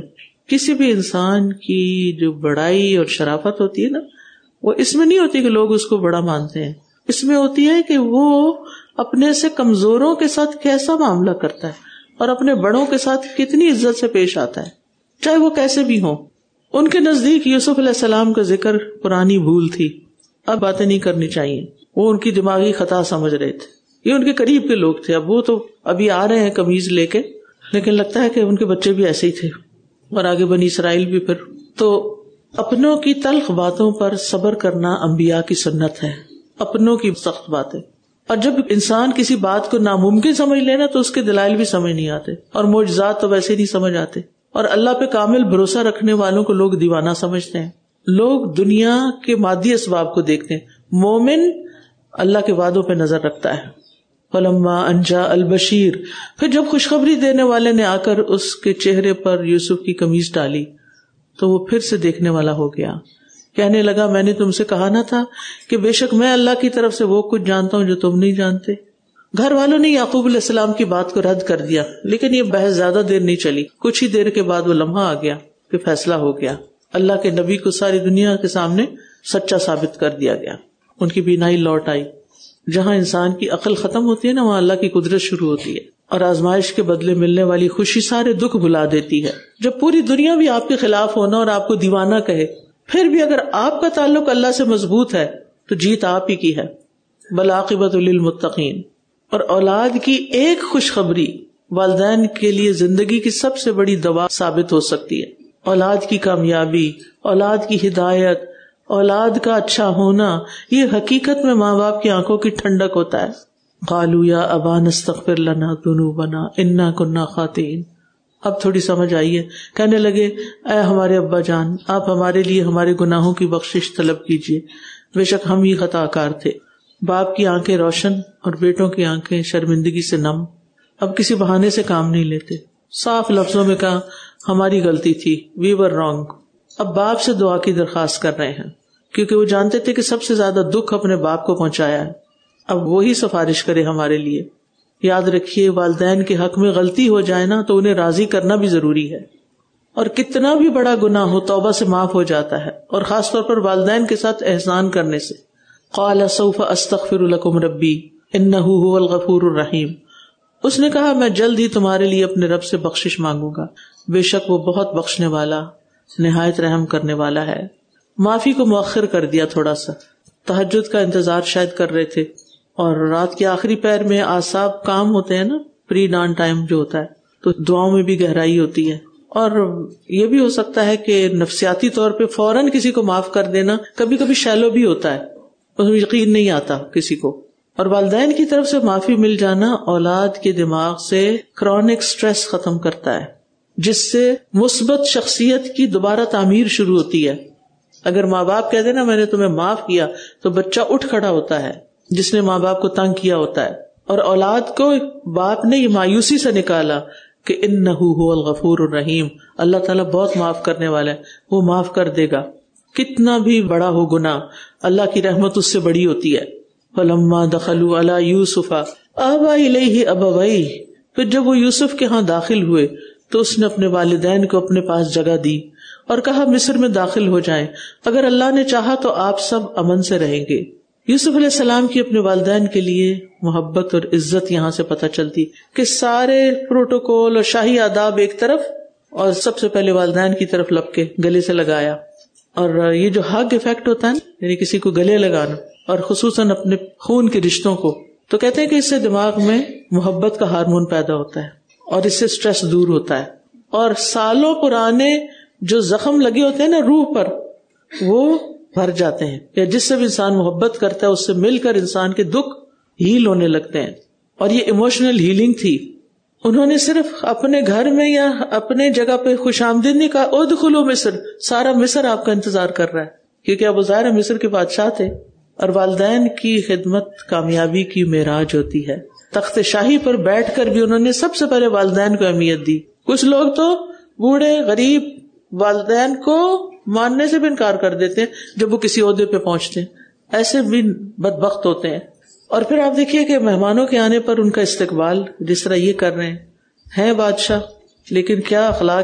کسی بھی انسان کی جو بڑائی اور شرافت ہوتی ہے نا، وہ اس میں نہیں ہوتی کہ لوگ اس کو بڑا مانتے ہیں، اس میں ہوتی ہے کہ وہ اپنے سے کمزوروں کے ساتھ کیسا معاملہ کرتا ہے اور اپنے بڑوں کے ساتھ کتنی عزت سے پیش آتا ہے، چاہے وہ کیسے بھی ہوں. ان کے نزدیک یوسف علیہ السلام کا ذکر پرانی بھول تھی، اب باتیں نہیں کرنی چاہیے. وہ ان کی دماغی خطا سمجھ رہے تھے. یہ ان کے قریب کے لوگ تھے. اب وہ تو ابھی آ رہے ہیں قمیض لے کے، لیکن لگتا ہے کہ ان کے بچے بھی ایسے ہی تھے اور آگے بنی اسرائیل بھی. پھر تو اپنوں کی تلخ باتوں پر صبر کرنا انبیاء کی سنت ہے، اپنوں کی سخت باتیں. اور جب انسان کسی بات کو ناممکن سمجھ لینا تو اس کے دلائل بھی سمجھ نہیں آتے، اور معجزات تو ویسے نہیں سمجھ آتے. اور اللہ پہ کامل بھروسہ رکھنے والوں کو لوگ دیوانہ سمجھتے ہیں. لوگ دنیا کے مادی اسباب کو دیکھتے ہیں، مومن اللہ کے وعدوں پہ نظر رکھتا ہے. فلما ان جاء البشیر، پھر جب خوشخبری دینے والے نے آ کر اس کے چہرے پر یوسف کی قمیض ڈالی تو وہ پھر سے دیکھنے والا ہو گیا. کہنے لگا میں نے تم سے کہا نہ تھا کہ بے شک میں اللہ کی طرف سے وہ کچھ جانتا ہوں جو تم نہیں جانتے. گھر والوں نے یعقوب علیہ السلام کی بات کو رد کر دیا، لیکن یہ بحث زیادہ دیر نہیں چلی. کچھ ہی دیر کے بعد وہ لمحہ آ گیا کہ فیصلہ ہو گیا. اللہ کے نبی کو ساری دنیا کے سامنے سچا ثابت کر دیا گیا. ان کی بینائی لوٹ آئی. جہاں انسان کی عقل ختم ہوتی ہے نا، وہاں اللہ کی قدرت شروع ہوتی ہے، اور آزمائش کے بدلے ملنے والی خوشی سارے دکھ بھلا دیتی ہے. جب پوری دنیا بھی آپ کے خلاف ہونا اور آپ کو دیوانہ کہے، پھر بھی اگر آپ کا تعلق اللہ سے مضبوط ہے تو جیت آپ ہی کی ہے. بالعاقبۃ للمتقین. اور اولاد کی ایک خوشخبری والدین کے لیے زندگی کی سب سے بڑی دوا ثابت ہو سکتی ہے. اولاد کی کامیابی، اولاد کی ہدایت، اولاد کا اچھا ہونا، یہ حقیقت میں ماں باپ کی آنکھوں کی ٹھنڈک ہوتا ہے. قالوا یا ابانا استغفر لنا ذنوبنا انا كنا خاطئین. اب تھوڑی سمجھ آئی ہے. کہنے لگے اے ہمارے ابا جان، آپ ہمارے لیے ہمارے گناہوں کی بخشش طلب کیجیے، بے شک ہم ہی خطا کار تھے. باپ کی آنکھیں روشن اور بیٹوں کی آنکھیں شرمندگی سے نم. اب کسی بہانے سے کام نہیں لیتے، صاف لفظوں میں کہا ہماری غلطی تھی، وی ور رانگ. اب باپ سے دعا کی درخواست کر رہے ہیں، کیونکہ وہ جانتے تھے کہ سب سے زیادہ دکھ اپنے باپ کو پہنچایا ہے. اب وہی سفارش کرے ہمارے لیے. یاد رکھیے والدین کے حق میں غلطی ہو جائے نا تو انہیں راضی کرنا بھی ضروری ہے، اور کتنا بھی بڑا گناہ ہو توبہ سے معاف ہو جاتا ہے، اور خاص طور پر والدین کے ساتھ احسان کرنے سے. قال سوف استغفر لكم ربی انہ هو الغفور الرحیم. اس نے کہا میں جلد ہی تمہارے لیے اپنے رب سے بخشش مانگوں گا، بے شک وہ بہت بخشنے والا نہایت رحم کرنے والا ہے. معافی کو مؤخر کر دیا تھوڑا سا. تہجد کا انتظار شاید کر رہے تھے، اور رات کے آخری پہر میں اعصاب کام ہوتے ہیں نا، پری ڈان ٹائم جو ہوتا ہے، تو دعاؤں میں بھی گہرائی ہوتی ہے. اور یہ بھی ہو سکتا ہے کہ نفسیاتی طور پہ فوراً کسی کو معاف کر دینا کبھی کبھی شیلو بھی ہوتا ہے، اس میں یقین نہیں آتا کسی کو. اور والدین کی طرف سے معافی مل جانا اولاد کے دماغ سے کرونک سٹریس ختم کرتا ہے، جس سے مثبت شخصیت کی دوبارہ تعمیر شروع ہوتی ہے. اگر ماں باپ کہہ دینا میں نے تمہیں معاف کیا تو بچہ اٹھ کھڑا ہوتا ہے جس نے ماں باپ کو تنگ کیا ہوتا ہے. اور اولاد کو باپ نے یہ مایوسی سے نکالا کہ انہ هو الغفور الرحیم، اللہ تعالیٰ بہت معاف کرنے والا ہے، وہ معاف کر دے گا. کتنا بھی بڑا ہو گناہ، اللہ کی رحمت اس سے بڑی ہوتی ہے. فلما دخلوا علی یوسف آوی الیہ ابویہ، پھر جب وہ یوسف کے ہاں داخل ہوئے تو اس نے اپنے والدین کو اپنے پاس جگہ دی اور کہا مصر میں داخل ہو جائیں، اگر اللہ نے چاہا تو آپ سب امن سے رہیں گے. یوسف علیہ السلام کی اپنے والدین کے لیے محبت اور عزت یہاں سے پتہ چلتی کہ سارے پروٹوکول اور شاہی آداب ایک طرف، اور سب سے پہلے والدین کی طرف لپ کے گلے سے لگایا. اور یہ جو ہگ ایفیکٹ ہوتا ہے نا، یعنی کسی کو گلے لگانا، اور خصوصاً اپنے خون کے رشتوں کو، تو کہتے ہیں کہ اس سے دماغ میں محبت کا ہارمون پیدا ہوتا ہے اور اس سے سٹریس دور ہوتا ہے. اور سالوں پرانے جو زخم لگے ہوتے ہیں نا روح پر، وہ بھر جاتے ہیں. یا جس سے بھی انسان محبت کرتا ہے اس سے مل کر انسان کے دکھ ہیل ہونے لگتے ہیں. اور یہ ایموشنل ہیلنگ تھی. انہوں نے صرف اپنے گھر میں یا اپنے جگہ پہ خوش آمدید نہیں کہا ادخلوا مصر، سارا مصر آپ کا انتظار کر رہا ہے، کیونکہ ابو ظاہر مصر کے بادشاہ تھے. اور والدین کی خدمت کامیابی کی معراج ہوتی ہے. تخت شاہی پر بیٹھ کر بھی انہوں نے سب سے پہلے والدین کو اہمیت دی. کچھ لوگ تو بوڑھے غریب والدین کو ماننے سے بھی انکار کر دیتے ہیں جب وہ کسی عہدے پہ پہنچتے ہیں. ایسے بھی بدبخت ہوتے ہیں. اور پھر آپ دیکھیے کہ مہمانوں کے آنے پر ان کا استقبال جس طرح یہ کر رہے ہیں، ہیں بادشاہ لیکن کیا اخلاق ہے.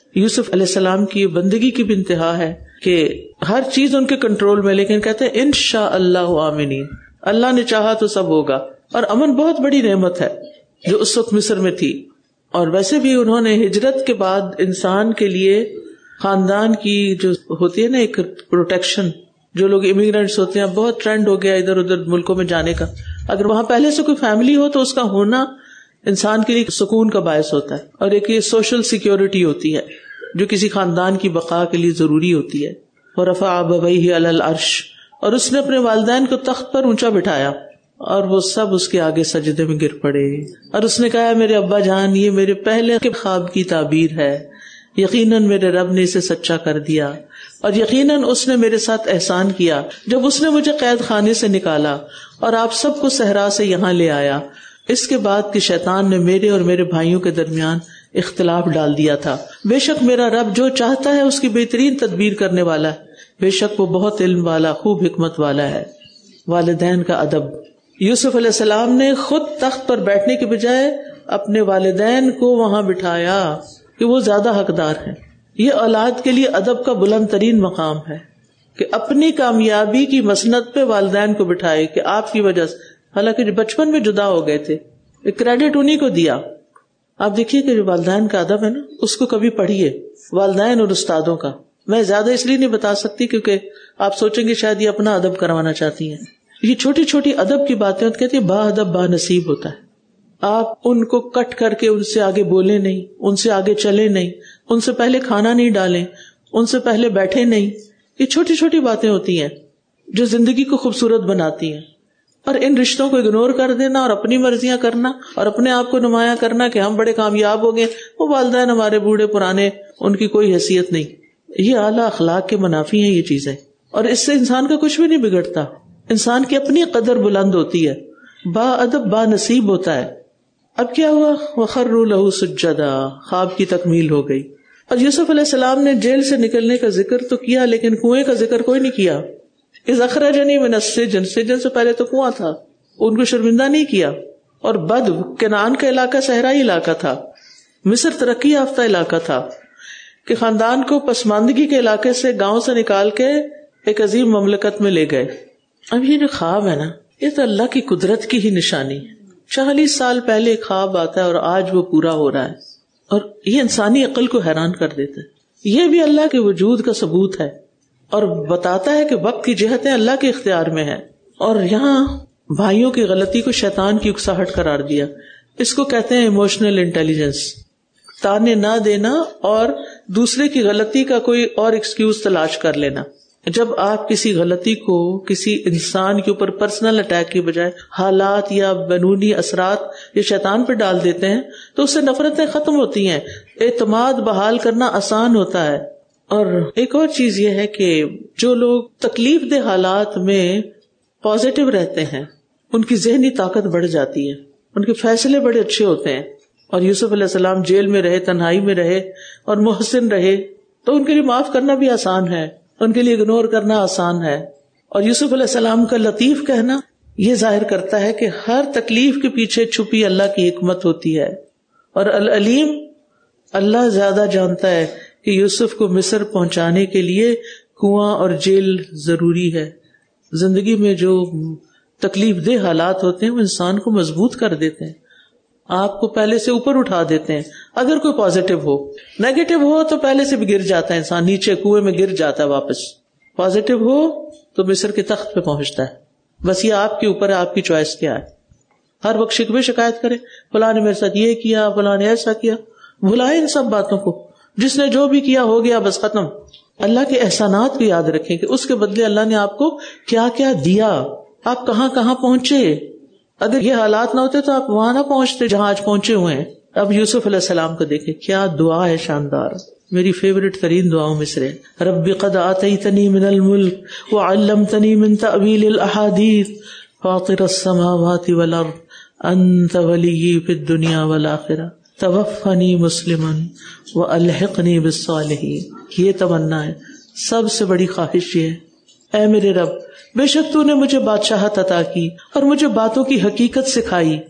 یوسف علیہ السلام کی بندگی کی بھی انتہا ہے کہ ہر چیز ان کے کنٹرول میں، لیکن کہتے ہیں انشاء اللہ آمنین، اللہ نے چاہا تو سب ہوگا. اور امن بہت بڑی نعمت ہے جو اس وقت مصر میں تھی. اور ویسے بھی انہوں نے ہجرت کے بعد انسان کے لیے خاندان کی جو ہوتی ہے نا ایک پروٹیکشن، جو لوگ امیگرینٹس ہوتے ہیں، بہت ٹرینڈ ہو گیا ادھر ادھر ملکوں میں جانے کا. اگر وہاں پہلے سے کوئی فیملی ہو تو اس کا ہونا انسان کے لیے سکون کا باعث ہوتا ہے، اور ایک یہ سوشل سیکیورٹی ہوتی ہے جو کسی خاندان کی بقا کے لیے ضروری ہوتی ہے. وَرَفَعَ أَبَوَيْهِ عَلَى الْعَرْشِ، اور اس نے اپنے والدین کو تخت پر اونچا بٹھایا اور وہ سب اس کے آگے سجدے میں گر پڑے. اور اس نے کہا میرے ابا جان، یہ میرے پہلے کے خواب کی تعبیر ہے، یقیناً میرے رب نے اسے سچا کر دیا، اور یقیناً اس نے میرے ساتھ احسان کیا جب اس نے مجھے قید خانے سے نکالا اور آپ سب کو صحرا سے یہاں لے آیا. اس کے بعد کہ شیطان نے میرے اور میرے بھائیوں کے درمیان اختلاف ڈال دیا تھا. بے شک میرا رب جو چاہتا ہے اس کی بہترین تدبیر کرنے والا ہے، بے شک وہ بہت علم والا خوب حکمت والا ہے. والدین کا ادب. یوسف علیہ السلام نے خود تخت پر بیٹھنے کے بجائے اپنے والدین کو وہاں بٹھایا کہ وہ زیادہ حقدار ہیں. یہ اولاد کے لیے ادب کا بلند ترین مقام ہے کہ اپنی کامیابی کی مسند پہ والدین کو بٹھائے کہ آپ کی وجہ سے، حالانکہ بچپن میں جدا ہو گئے تھے، کریڈٹ انہی کو دیا. آپ دیکھیے کہ جو والدین کا ادب ہے نا، اس کو کبھی پڑھیے، والدین اور استادوں کا. میں زیادہ اس لیے نہیں بتا سکتی کیونکہ آپ سوچیں گے شاید یہ اپنا ادب کروانا چاہتی ہیں. یہ چھوٹی چھوٹی ادب کی باتیں کہتی ہیں با ادب با نصیب ہوتا ہے. آپ ان کو کٹ کر کے ان سے آگے بولے نہیں، ان سے آگے چلے نہیں، ان سے پہلے کھانا نہیں ڈالیں، ان سے پہلے بیٹھے نہیں. یہ چھوٹی چھوٹی باتیں ہوتی ہیں جو زندگی کو خوبصورت بناتی ہیں. اور ان رشتوں کو اگنور کر دینا اور اپنی مرضیاں کرنا اور اپنے آپ کو نمایاں کرنا کہ ہم بڑے کامیاب ہو گئے، وہ والدین ہمارے بوڑھے پرانے، ان کی کوئی حیثیت نہیں. یہ اعلیٰ اخلاق کے منافی ہیں یہ چیزیں، اور اس سے انسان کا کچھ بھی نہیں بگڑتا. انسان کی اپنی قدر بلند ہوتی ہے، با ادب با نصیب ہوتا ہے. اب کیا ہوا؟ وَخَرُّوا لَهُ سُجَّدًا، خواب کی تکمیل ہو گئی. اور یوسف علیہ السلام نے جیل سے نکلنے کا ذکر تو کیا لیکن کنویں کا ذکر کوئی نہیں کیا. اذ اخرجنی من السجن، سجن سے پہلے تو کنواں تھا، ان کو شرمندہ نہیں کیا. اور بدو، کنعان کا علاقہ صحرائی علاقہ تھا، مصر ترقی یافتہ علاقہ تھا کہ خاندان کو پسماندگی کے علاقے سے گاؤں سے نکال کے ایک عظیم مملکت میں لے گئے. اب یہ جو خواب ہے نا، یہ تو اللہ کی قدرت کی ہی نشانی ہے. چالیس سال پہلے ایک خواب آتا ہے اور آج وہ پورا ہو رہا ہے، اور یہ انسانی عقل کو حیران کر دیتا ہے. یہ بھی اللہ کے وجود کا ثبوت ہے اور بتاتا ہے کہ وقت کی جہتیں اللہ کے اختیار میں ہیں. اور یہاں بھائیوں کی غلطی کو شیطان کی اکساہٹ قرار دیا. اس کو کہتے ہیں ایموشنل انٹیلیجنس، تانے نہ دینا اور دوسرے کی غلطی کا کوئی اور ایکسکیوز تلاش کر لینا. جب آپ کسی غلطی کو کسی انسان کے اوپر پرسنل اٹیک کی بجائے حالات یا بنونی اثرات یا شیطان پہ ڈال دیتے ہیں تو اس سے نفرتیں ختم ہوتی ہیں، اعتماد بحال کرنا آسان ہوتا ہے. اور ایک اور چیز یہ ہے کہ جو لوگ تکلیف دہ حالات میں پازیٹو رہتے ہیں ان کی ذہنی طاقت بڑھ جاتی ہے، ان کے فیصلے بڑے اچھے ہوتے ہیں. اور یوسف علیہ السلام جیل میں رہے، تنہائی میں رہے اور محسن رہے، تو ان کے لیے معاف کرنا بھی آسان ہے، ان کے لیے اگنور کرنا آسان ہے. اور یوسف علیہ السلام کا لطیف کہنا یہ ظاہر کرتا ہے کہ ہر تکلیف کے پیچھے چھپی اللہ کی حکمت ہوتی ہے. اور العلیم، اللہ زیادہ جانتا ہے کہ یوسف کو مصر پہنچانے کے لیے کنواں اور جیل ضروری ہے. زندگی میں جو تکلیف دہ حالات ہوتے ہیں وہ انسان کو مضبوط کر دیتے ہیں، آپ کو پہلے سے اوپر اٹھا دیتے ہیں. اگر کوئی پازیٹو ہو، نیگیٹو ہو تو پہلے سے بھی گر جاتا ہے انسان، نیچے کنویں میں گر جاتا ہے واپس. پازیٹو ہو تو مصر کے تخت پہ پہنچتا ہے. بس یہ آپ کے اوپر ہے، آپ کی چوائس کیا ہے. ہر وقت شکوے شکایت کرے، فلاں نے میرے ساتھ یہ کیا، فلاں نے ایسا کیا، بھلائے ان سب باتوں کو. جس نے جو بھی کیا ہو گیا، بس ختم. اللہ کے احسانات کو یاد رکھیں کہ اس کے بدلے اللہ نے آپ کو کیا کیا دیا، آپ کہاں کہاں پہنچے. اگر یہ حالات نہ ہوتے تو آپ وہاں نہ پہنچتے جہاں آج پہنچے ہوئے ہیں. اب یوسف علیہ السلام کو دیکھیں، کیا دعا ہے شاندار، میری فیوریٹ ترین دعاؤں میں سے. رب قد آتیتنی من الملک وعلمتنی من تأویل الاحادیث فاطر السماوات والارض انت ولی فی الدنیا والآخرہ توفنی مسلما والحقنی بالصالحین. یہ تمنا ہے، سب سے بڑی خواہش یہ ہے، اے میرے رب، بے شک تو نے مجھے بادشاہت عطا کی اور مجھے باتوں کی حقیقت سکھائی،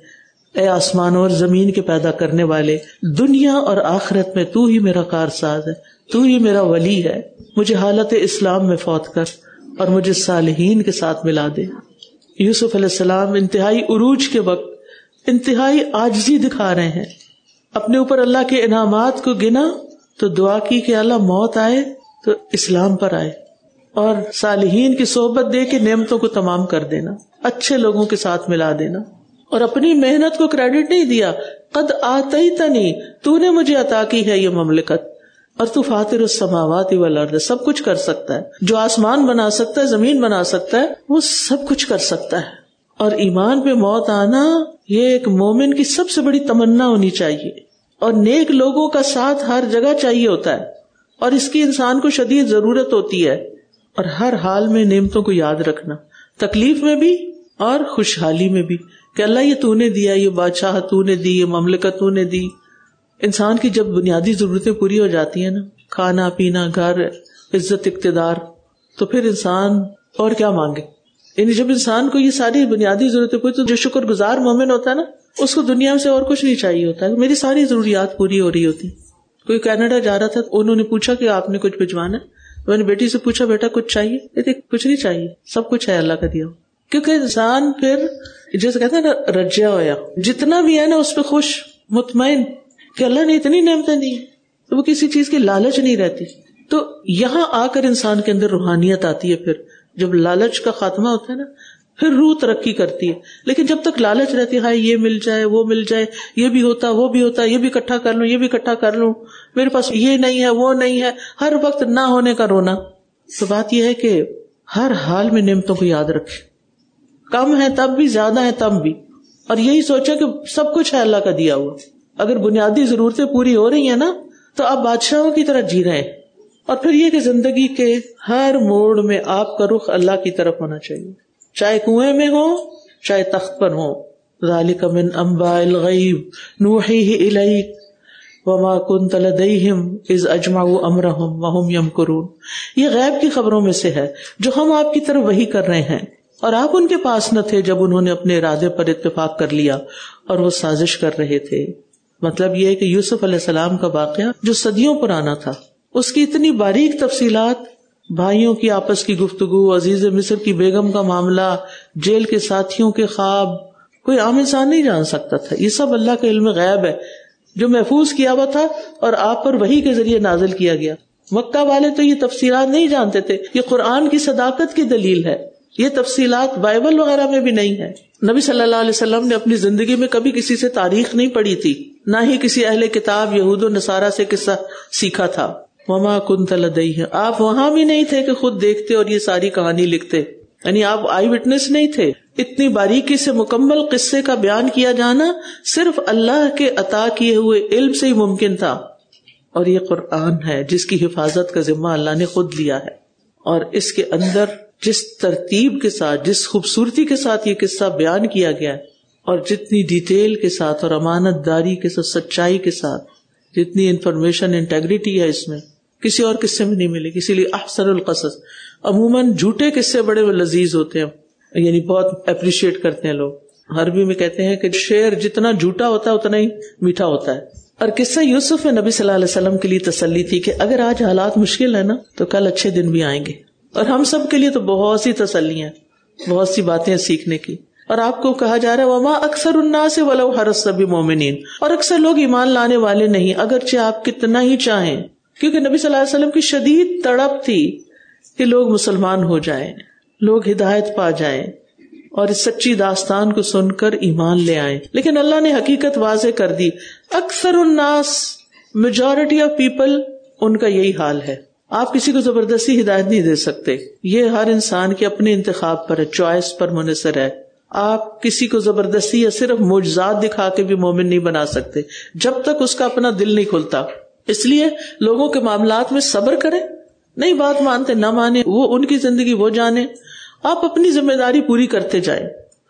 اے آسمان اور زمین کے پیدا کرنے والے، دنیا اور آخرت میں تو ہی میرا کارساز ہے، تو ہی میرا ولی ہے، مجھے حالت اسلام میں فوت کر اور مجھے صالحین کے ساتھ ملا دے۔ یوسف علیہ السلام انتہائی عروج کے وقت انتہائی عاجزی دکھا رہے ہیں، اپنے اوپر اللہ کے انعامات کو گنا تو دعا کی کہ اللہ موت آئے تو اسلام پر آئے، اور صالحین کی صحبت دے کے نعمتوں کو تمام کر دینا، اچھے لوگوں کے ساتھ ملا دینا، اور اپنی محنت کو کریڈٹ نہیں دیا۔ قد آتیتنی، تو نے مجھے عطا کی ہے یہ مملکت، اور تو فاطر السماوات والارض، سب کچھ کر سکتا ہے، جو آسمان بنا سکتا ہے، زمین بنا سکتا ہے، وہ سب کچھ کر سکتا ہے۔ اور ایمان پہ موت آنا یہ ایک مومن کی سب سے بڑی تمنا ہونی چاہیے، اور نیک لوگوں کا ساتھ ہر جگہ چاہیے ہوتا ہے، اور اس کی انسان کو شدید ضرورت ہوتی ہے۔ اور ہر حال میں نعمتوں کو یاد رکھنا، تکلیف میں بھی اور خوشحالی میں بھی، کہ اللہ یہ تو نے دیا، یہ بادشاہ تو نے دی، یہ مملکت تو نے دی۔ انسان کی جب بنیادی ضرورتیں پوری ہو جاتی ہیں نا، کھانا پینا، گھر، عزت، اقتدار، تو پھر انسان اور کیا مانگے؟ یعنی جب انسان کو یہ ساری بنیادی ضرورتیں پوری، تو جو شکر گزار مومن ہوتا ہے نا، اس کو دنیا سے اور کچھ نہیں چاہیے ہوتا ہے، میری ساری ضروریات پوری ہو رہی ہوتی۔ کوئی کینیڈا جا رہا تھا، انہوں نے پوچھا کہ آپ نے کچھ بھجوانا ہے؟ میں نے بیٹی سے پوچھا بیٹا کچھ چاہیے؟ کہتے کچھ نہیں چاہیے، سب کچھ ہے اللہ کا دیا۔ کیونکہ انسان پھر جیسے کہتے ہیں نا رجیا ہویا، جتنا بھی ہے نا اس پہ خوش مطمئن کہ اللہ نے اتنی نعمتیں دی، تو وہ کسی چیز کی لالچ نہیں رہتی۔ تو یہاں آ کر انسان کے اندر روحانیت آتی ہے، پھر جب لالچ کا خاتمہ ہوتا ہے نا، پھر روح ترقی کرتی ہے۔ لیکن جب تک لالچ رہتی ہے، ہاں یہ مل جائے، وہ مل جائے، یہ بھی ہوتا، وہ بھی ہوتا، یہ بھی اکٹھا کر لوں، یہ بھی اکٹھا کر لوں، میرے پاس یہ نہیں ہے، وہ نہیں ہے، ہر وقت نہ ہونے کا رونا۔ تو بات یہ ہے کہ ہر حال میں نعمتوں کو یاد رکھے، کم ہے تب بھی، زیادہ ہے تب بھی، اور یہی سوچا کہ سب کچھ ہے اللہ کا دیا ہوا۔ اگر بنیادی ضرورتیں پوری ہو رہی ہیں نا، تو آپ بادشاہوں کی طرح جی رہے ہیں۔ اور پھر یہ کہ زندگی کے ہر موڑ میں آپ کا رخ اللہ کی طرف ہونا چاہیے، چاہے کنویں میں ہو، چاہے تخت پر ہو۔ ذالک من انباء الغیب نوحیہ الیک وما کنت لدیہم اذ اجمعوا امرہم وہم یمکرون، یہ غیب کی خبروں میں سے ہے جو ہم آپ کی طرف وحی کر رہے ہیں، اور آپ ان کے پاس نہ تھے جب انہوں نے اپنے ارادے پر اتفاق کر لیا اور وہ سازش کر رہے تھے۔ مطلب یہ ہے کہ یوسف علیہ السلام کا واقعہ جو صدیوں پرانا تھا، اس کی اتنی باریک تفصیلات، بھائیوں کی آپس کی گفتگو، عزیز مصر کی بیگم کا معاملہ، جیل کے ساتھیوں کے خواب، کوئی عام انسان نہیں جان سکتا تھا۔ یہ سب اللہ کے علم غیب ہے جو محفوظ کیا ہوا تھا اور آپ پر وحی کے ذریعے نازل کیا گیا۔ مکہ والے تو یہ تفصیلات نہیں جانتے تھے، یہ قرآن کی صداقت کی دلیل ہے، یہ تفصیلات بائبل وغیرہ میں بھی نہیں ہے۔ نبی صلی اللہ علیہ وسلم نے اپنی زندگی میں کبھی کسی سے تاریخ نہیں پڑھی تھی، نہ ہی کسی اہل کتاب یہود و نصارہ سے قصہ سیکھا تھا۔ وما کنت لدیہم، آپ وہاں بھی نہیں تھے کہ خود دیکھتے اور یہ ساری کہانی لکھتے، یعنی آپ آئی وٹنس نہیں تھے۔ اتنی باریکی سے مکمل قصے کا بیان کیا جانا صرف اللہ کے عطا کیے ہوئے علم سے ہی ممکن تھا، اور یہ قرآن ہے جس کی حفاظت کا ذمہ اللہ نے خود لیا ہے، اور اس کے اندر جس ترتیب کے ساتھ، جس خوبصورتی کے ساتھ یہ قصہ بیان کیا گیا ہے، اور جتنی ڈیٹیل کے ساتھ اور امانت داری کے ساتھ، سچائی کے ساتھ، جتنی انفارمیشن انٹیگریٹی ہے اس میں، کسی اور قصے میں نہیں ملے گی۔ اسی لیے احسن القصص، عموماً جھوٹے قصے بڑے لذیذ ہوتے ہیں، یعنی بہت اپریشیٹ کرتے ہیں لوگ۔ عربی میں کہتے ہیں کہ شعر جتنا جھوٹا ہوتا ہے اتنا ہی میٹھا ہوتا ہے۔ اور قصہ یوسف میں نبی صلی اللہ علیہ وسلم کے لیے تسلی تھی کہ اگر آج حالات مشکل ہے نا، تو کل اچھے دن بھی آئیں گے، اور ہم سب کے لیے تو بہت سی تسلی ہیں، بہت سی باتیں سیکھنے کی۔ اور آپ کو کہا جا رہا ہے وما اکثر الناس ولو حرصت بمؤمنین، اور اکثر لوگ ایمان لانے والے نہیں اگرچہ آپ کتنا ہی چاہیں، کیونکہ نبی صلی اللہ علیہ وسلم کی شدید تڑپ تھی کہ لوگ مسلمان ہو جائیں، لوگ ہدایت پا جائیں، اور اس سچی داستان کو سن کر ایمان لے آئیں۔ لیکن اللہ نے حقیقت واضح کر دی، اکثر الناس، میجورٹی آف پیپل، ان کا یہی حال ہے۔ آپ کسی کو زبردستی ہدایت نہیں دے سکتے، یہ ہر انسان کے اپنے انتخاب پر ہے، چوائس پر منحصر ہے۔ آپ کسی کو زبردستی یا صرف معجزات دکھا کے بھی مومن نہیں بنا سکتے جب تک اس کا اپنا دل نہیں کھلتا۔ اس لیے لوگوں کے معاملات میں صبر کریں، نہیں بات مانتے نہ مانے، وہ ان کی زندگی وہ جانے، آپ اپنی ذمہ داری پوری کرتے جائیں،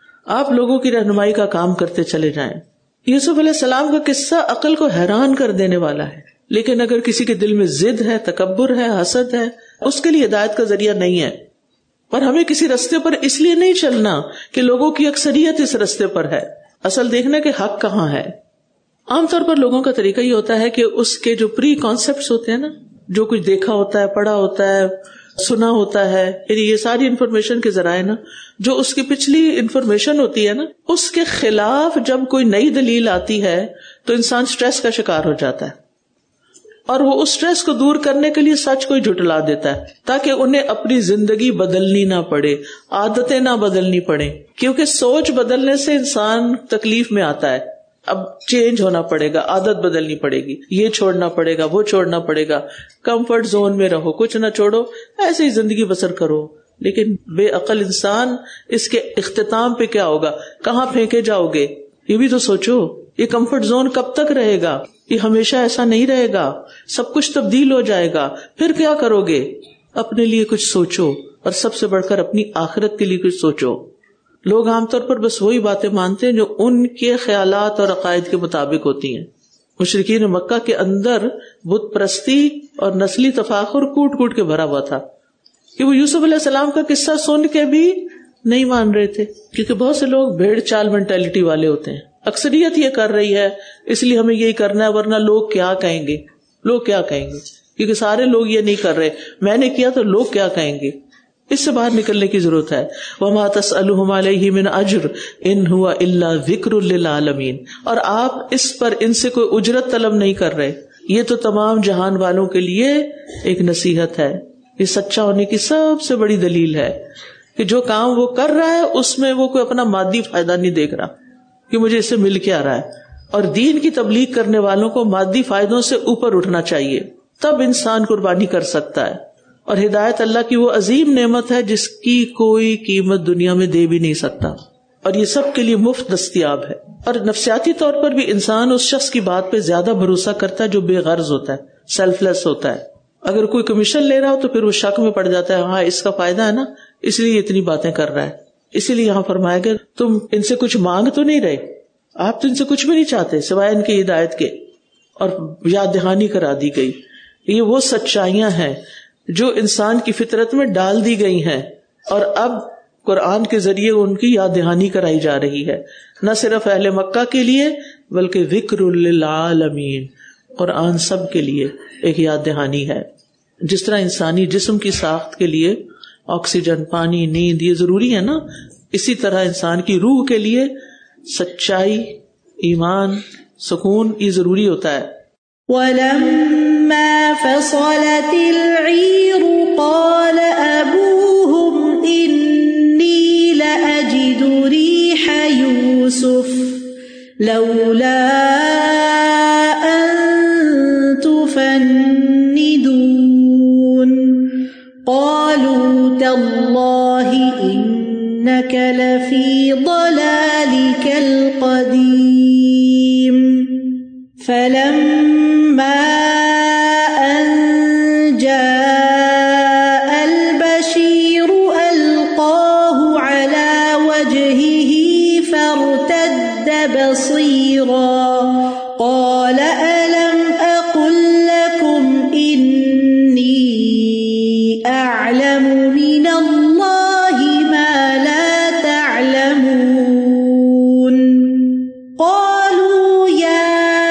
آپ لوگوں کی رہنمائی کا کام کرتے چلے جائیں۔ یوسف علیہ السلام کا قصہ عقل کو حیران کر دینے والا ہے، لیکن اگر کسی کے دل میں ضد ہے، تکبر ہے، حسد ہے، اس کے لیے ہدایت کا ذریعہ نہیں ہے۔ اور ہمیں کسی رستے پر اس لیے نہیں چلنا کہ لوگوں کی اکثریت اس رستے پر ہے، اصل دیکھنا کہ حق کہاں ہے. عام طور پر لوگوں کا طریقہ یہ ہوتا ہے کہ اس کے جو پری کانسیپٹس ہوتے ہیں نا، جو کچھ دیکھا ہوتا ہے، پڑھا ہوتا ہے، سنا ہوتا ہے، یعنی یہ ساری انفارمیشن کے ذرائع نا، جو اس کی پچھلی انفارمیشن ہوتی ہے نا، اس کے خلاف جب کوئی نئی دلیل آتی ہے تو انسان سٹریس کا شکار ہو جاتا ہے، اور وہ اس سٹریس کو دور کرنے کے لیے سچ کو جھٹلا دیتا ہے تاکہ انہیں اپنی زندگی بدلنی نہ پڑے، عادتیں نہ بدلنی پڑے، کیونکہ سوچ بدلنے سے انسان تکلیف میں آتا ہے. اب چینج ہونا پڑے گا، عادت بدلنی پڑے گی، یہ چھوڑنا پڑے گا، وہ چھوڑنا پڑے گا، کمفرٹ زون میں رہو، کچھ نہ چھوڑو، ایسے ہی زندگی بسر کرو. لیکن بے عقل انسان اس کے اختتام پہ کیا ہوگا، کہاں پھینکے جاؤ گے، یہ بھی تو سوچو. یہ کمفرٹ زون کب تک رہے گا؟ یہ ہمیشہ ایسا نہیں رہے گا، سب کچھ تبدیل ہو جائے گا. پھر کیا کرو گے؟ اپنے لیے کچھ سوچو، اور سب سے بڑھ کر اپنی آخرت کے لیے کچھ سوچو. لوگ عام طور پر بس وہی باتیں مانتے ہیں جو ان کے خیالات اور عقائد کے مطابق ہوتی ہیں. مشرکین مکہ کے اندر بت پرستی اور نسلی تفاخر کوٹ کوٹ کے بھرا ہوا تھا کہ وہ یوسف علیہ السلام کا قصہ سن کے بھی نہیں مان رہے تھے، کیونکہ بہت سے لوگ بھیڑ چال مینٹیلٹی والے ہوتے ہیں. اکثریت یہ کر رہی ہے اس لیے ہمیں یہی کرنا ہے، ورنہ لوگ کیا کہیں گے، لوگ کیا کہیں گے، کیونکہ سارے لوگ یہ نہیں کر رہے، میں نے کیا تو لوگ کیا کہیں گے. اس سے باہر نکلنے کی ضرورت ہے. وَمَا تَسْأَلُهُمْ عَلَيْهِ مِنْ أَجْرٍ إِنْ هُوَ إِلَّا ذِكْرٌ لِّلْعَالَمِينَ. اور آپ اس پر ان سے کوئی اجرت طلب نہیں کر رہے، یہ تو تمام جہان والوں کے لیے ایک نصیحت ہے. یہ سچا ہونے کی سب سے بڑی دلیل ہے کہ جو کام وہ کر رہا ہے اس میں وہ کوئی اپنا مادی فائدہ نہیں دیکھ رہا کہ مجھے اس سے مل کے آ رہا ہے. اور دین کی تبلیغ کرنے والوں کو مادی فائدوں سے اوپر اٹھنا چاہیے، تب انسان قربانی کر سکتا ہے. اور ہدایت اللہ کی وہ عظیم نعمت ہے جس کی کوئی قیمت دنیا میں دے بھی نہیں سکتا، اور یہ سب کے لیے مفت دستیاب ہے. اور نفسیاتی طور پر بھی انسان اس شخص کی بات پہ زیادہ بھروسہ کرتا ہے جو بے غرض ہوتا ہے، سیلف لیس ہوتا ہے. اگر کوئی کمیشن لے رہا ہو تو پھر وہ شک میں پڑ جاتا ہے، ہاں اس کا فائدہ ہے نا، اس لیے اتنی باتیں کر رہا ہے. اسی لیے یہاں فرمایا گیا تم ان سے کچھ مانگ تو نہیں رہے، آپ تو ان سے کچھ بھی نہیں چاہتے سوائے ان کی ہدایت کے. اور یاد دہانی کرا دی گئی. یہ وہ سچائیاں ہیں جو انسان کی فطرت میں ڈال دی گئی ہیں، اور اب قرآن کے ذریعے ان کی یاد دہانی کرائی جا رہی ہے، نہ صرف اہل مکہ کے لیے بلکہ ذکر للعالمین. قرآن سب کے لیے ایک یاد دہانی ہے. جس طرح انسانی جسم کی ساخت کے لیے آکسیجن، پانی، نیند یہ ضروری ہے نا، اسی طرح انسان کی روح کے لیے سچائی، ایمان، سکون یہ ضروری ہوتا ہے. وَلَمَّا فَصَلَتِ الْعِيرُ قَالَ أَبُوهُمْ إِنِّي لَأَجِدُ رِيحَ يُوسُفَ لَوْلَا أَن تُفَنِّدُونَ قَالُوا تَاللَّهِ إِنَّكَ لَفِي ضَلَالِكَ الْقَدِيمِ. فَلَمَّا أَن جَاءَ الْبَشِيرُ أَلْقَاهُ عَلَى وَجْهِهِ فَارْتَدَّ بَصِيرًا قَالَ أَلَمْ أَقُل لَّكُمْ إِنِّي أَعْلَمُ مِنَ اللَّهِ مَا لَا تَعْلَمُونَ. قَالُوا يَا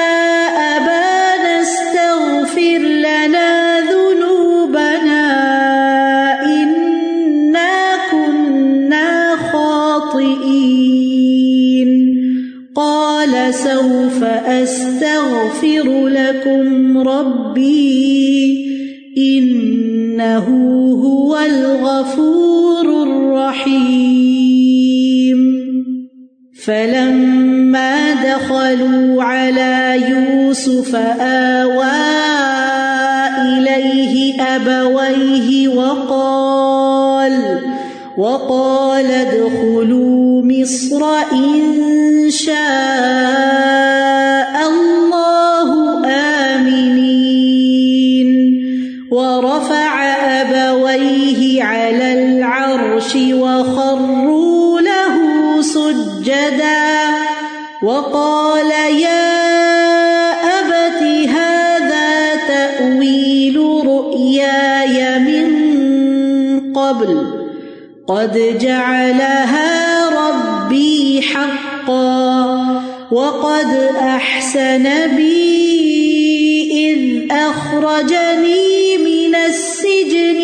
سوف أستغفر لكم ربي إنه هو الغفور الرحيم. فلما دخلوا على يوسف آوى إليه أبويه وقال وقال ادخلوا مصر إن شاء الله آمنين. ورفع أبويه على العرش وخروا له سجدا وقال يا أبت هذا تأويل رؤياي من قبل قد جعلها ربي حقا وقد أحسن بي إذ أخرجني من السجن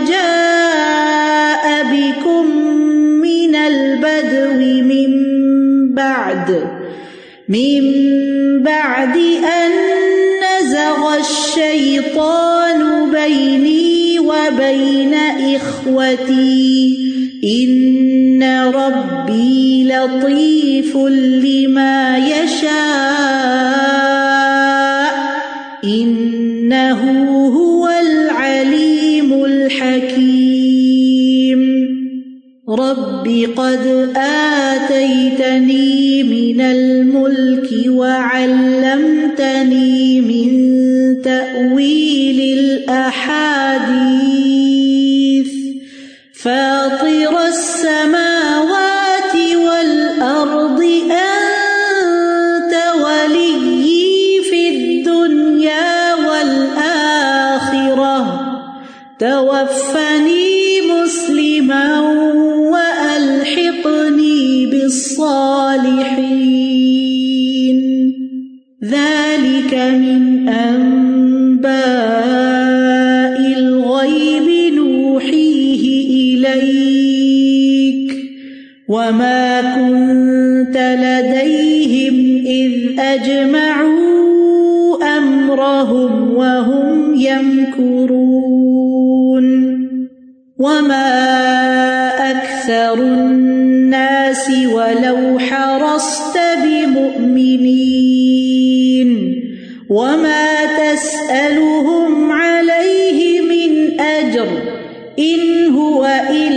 وجاء بكم من البدو من بعد من بعد أن نزغ الشيطان بيني وبين إخوتي إن ربي لطيف لما يشاء إنه هو العليم الحكيم رب قد آتيتني من الملك وعلمتني من تأويل الأحاديث فاطر السماوات والأرض أنت وليي في الدنيا والآخرة توفني مسلما وألحقني بالصالحين ذلك من أنباء الغيب نوحيه إليك وما كنت لديهم إذ أجمعوا أمرهم وهم يمكرون وما أكثر الناس ولو حرصت بمؤمنين وما تسألهم عليه من أجر إن هو إلا